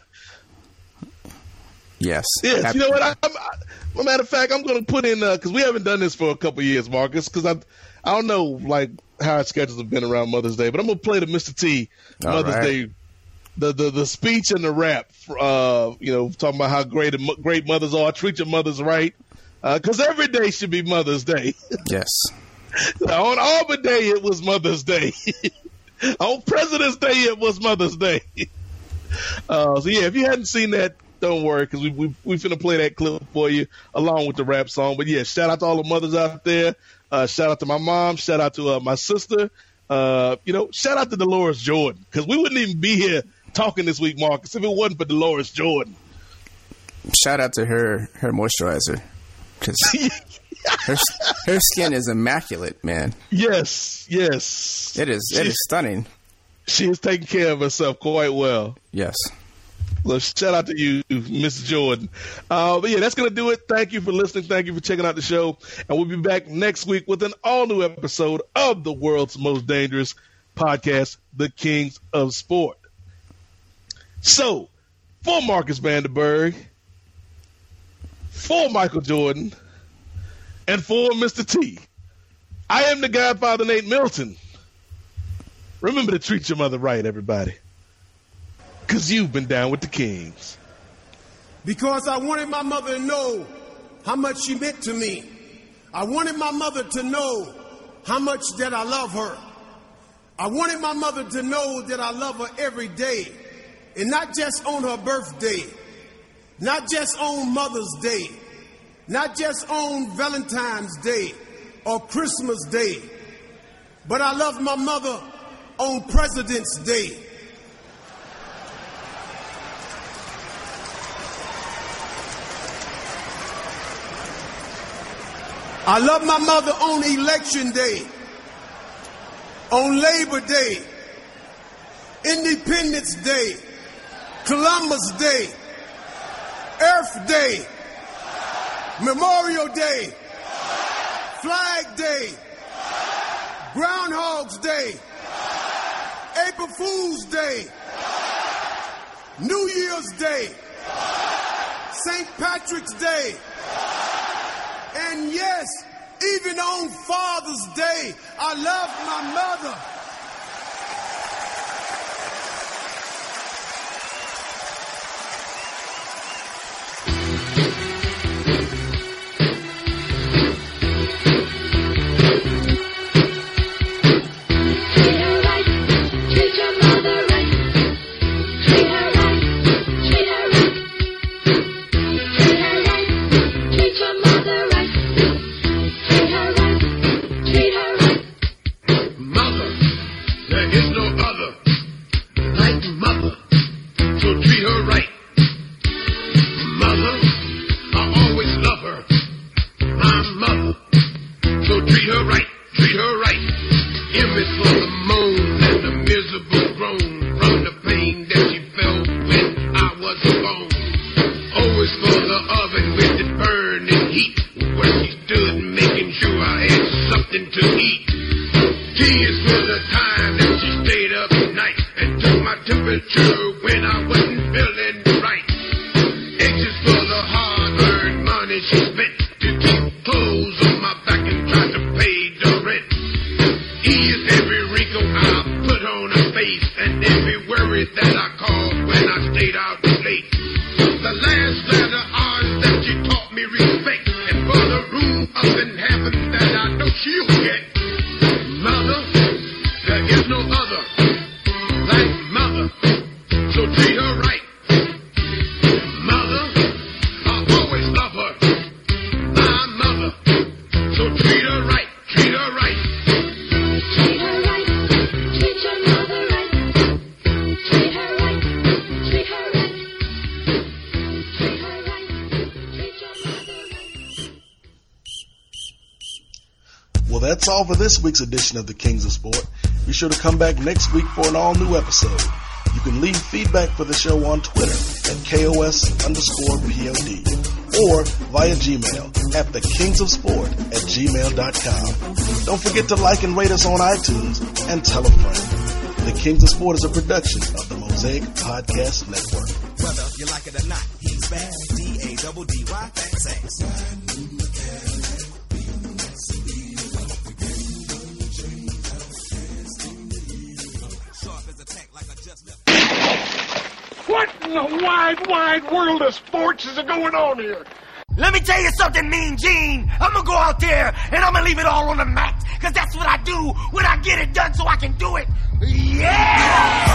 yes. Yes. Happy- you know what? I, I'm, I, As a matter of fact, I'm going to put in, because uh, we haven't done this for a couple of years, Marcus, because I I don't know like how our schedules have been around Mother's Day, but I'm going to play the Mister T Mother's right. Day, the, the the speech and the rap, uh, you know, talking about how great great mothers are, treat your mothers right, because uh, every day should be Mother's Day. Yes. On Arbor Day, it was Mother's Day. On President's Day, it was Mother's Day. Uh, so, yeah, if you hadn't seen that, don't worry, because we we we finna play that clip for you along with the rap song. But yeah, shout out to all the mothers out there. Uh, shout out to my mom. Shout out to uh, my sister. Uh, you know, shout out to Dolores Jordan, because we wouldn't even be here talking this week, Marcus, if it wasn't for Dolores Jordan. Shout out to her her moisturizer, because her her skin is immaculate, man. Yes, yes, it is. It She's, is stunning. She is taking care of herself quite well. Yes. Well, shout out to you, Miss Jordan. Uh, but yeah, that's going to do it. Thank you for listening. Thank you for checking out the show. And we'll be back next week with an all-new episode of the world's most dangerous podcast, The Kings of Sport. So, for Marcus Vanderberg, for Michael Jordan, and for Mister T, I am the Godfather, Nate Milton. Remember to treat your mother right, everybody. Because you've been down with the Kings. Because I wanted my mother to know how much she meant to me. I wanted my mother to know how much that I love her. I wanted my mother to know that I love her every day, and not just on her birthday, not just on Mother's Day, not just on Valentine's Day or Christmas Day, but I love my mother on President's Day. I love my mother on Election Day, on Labor Day, Independence Day, Columbus Day, Earth Day, Memorial Day, Flag Day, Groundhog's Day, April Fool's Day, New Year's Day, Saint Patrick's Day, and yes, even on Father's Day, I love my mother. Well, that's all for this week's edition of the Kings of Sport. Be sure to come back next week for an all-new episode. You can leave feedback for the show on Twitter at K O S underscore P O D or via Gmail at the Kings of Sport at gmail dot com. Don't forget to like and rate us on iTunes and tell a friend. The Kings of Sport is a production of the Mosaic Podcast Network. Whether you like it or not, he's bad. D A double D Y, fat sex. What in the wide, wide world of sports is going on here? Let me tell you something, Mean Gene. I'm gonna go out there and I'm gonna leave it all on the mat. Cause that's what I do when I get it done so I can do it. Yeah!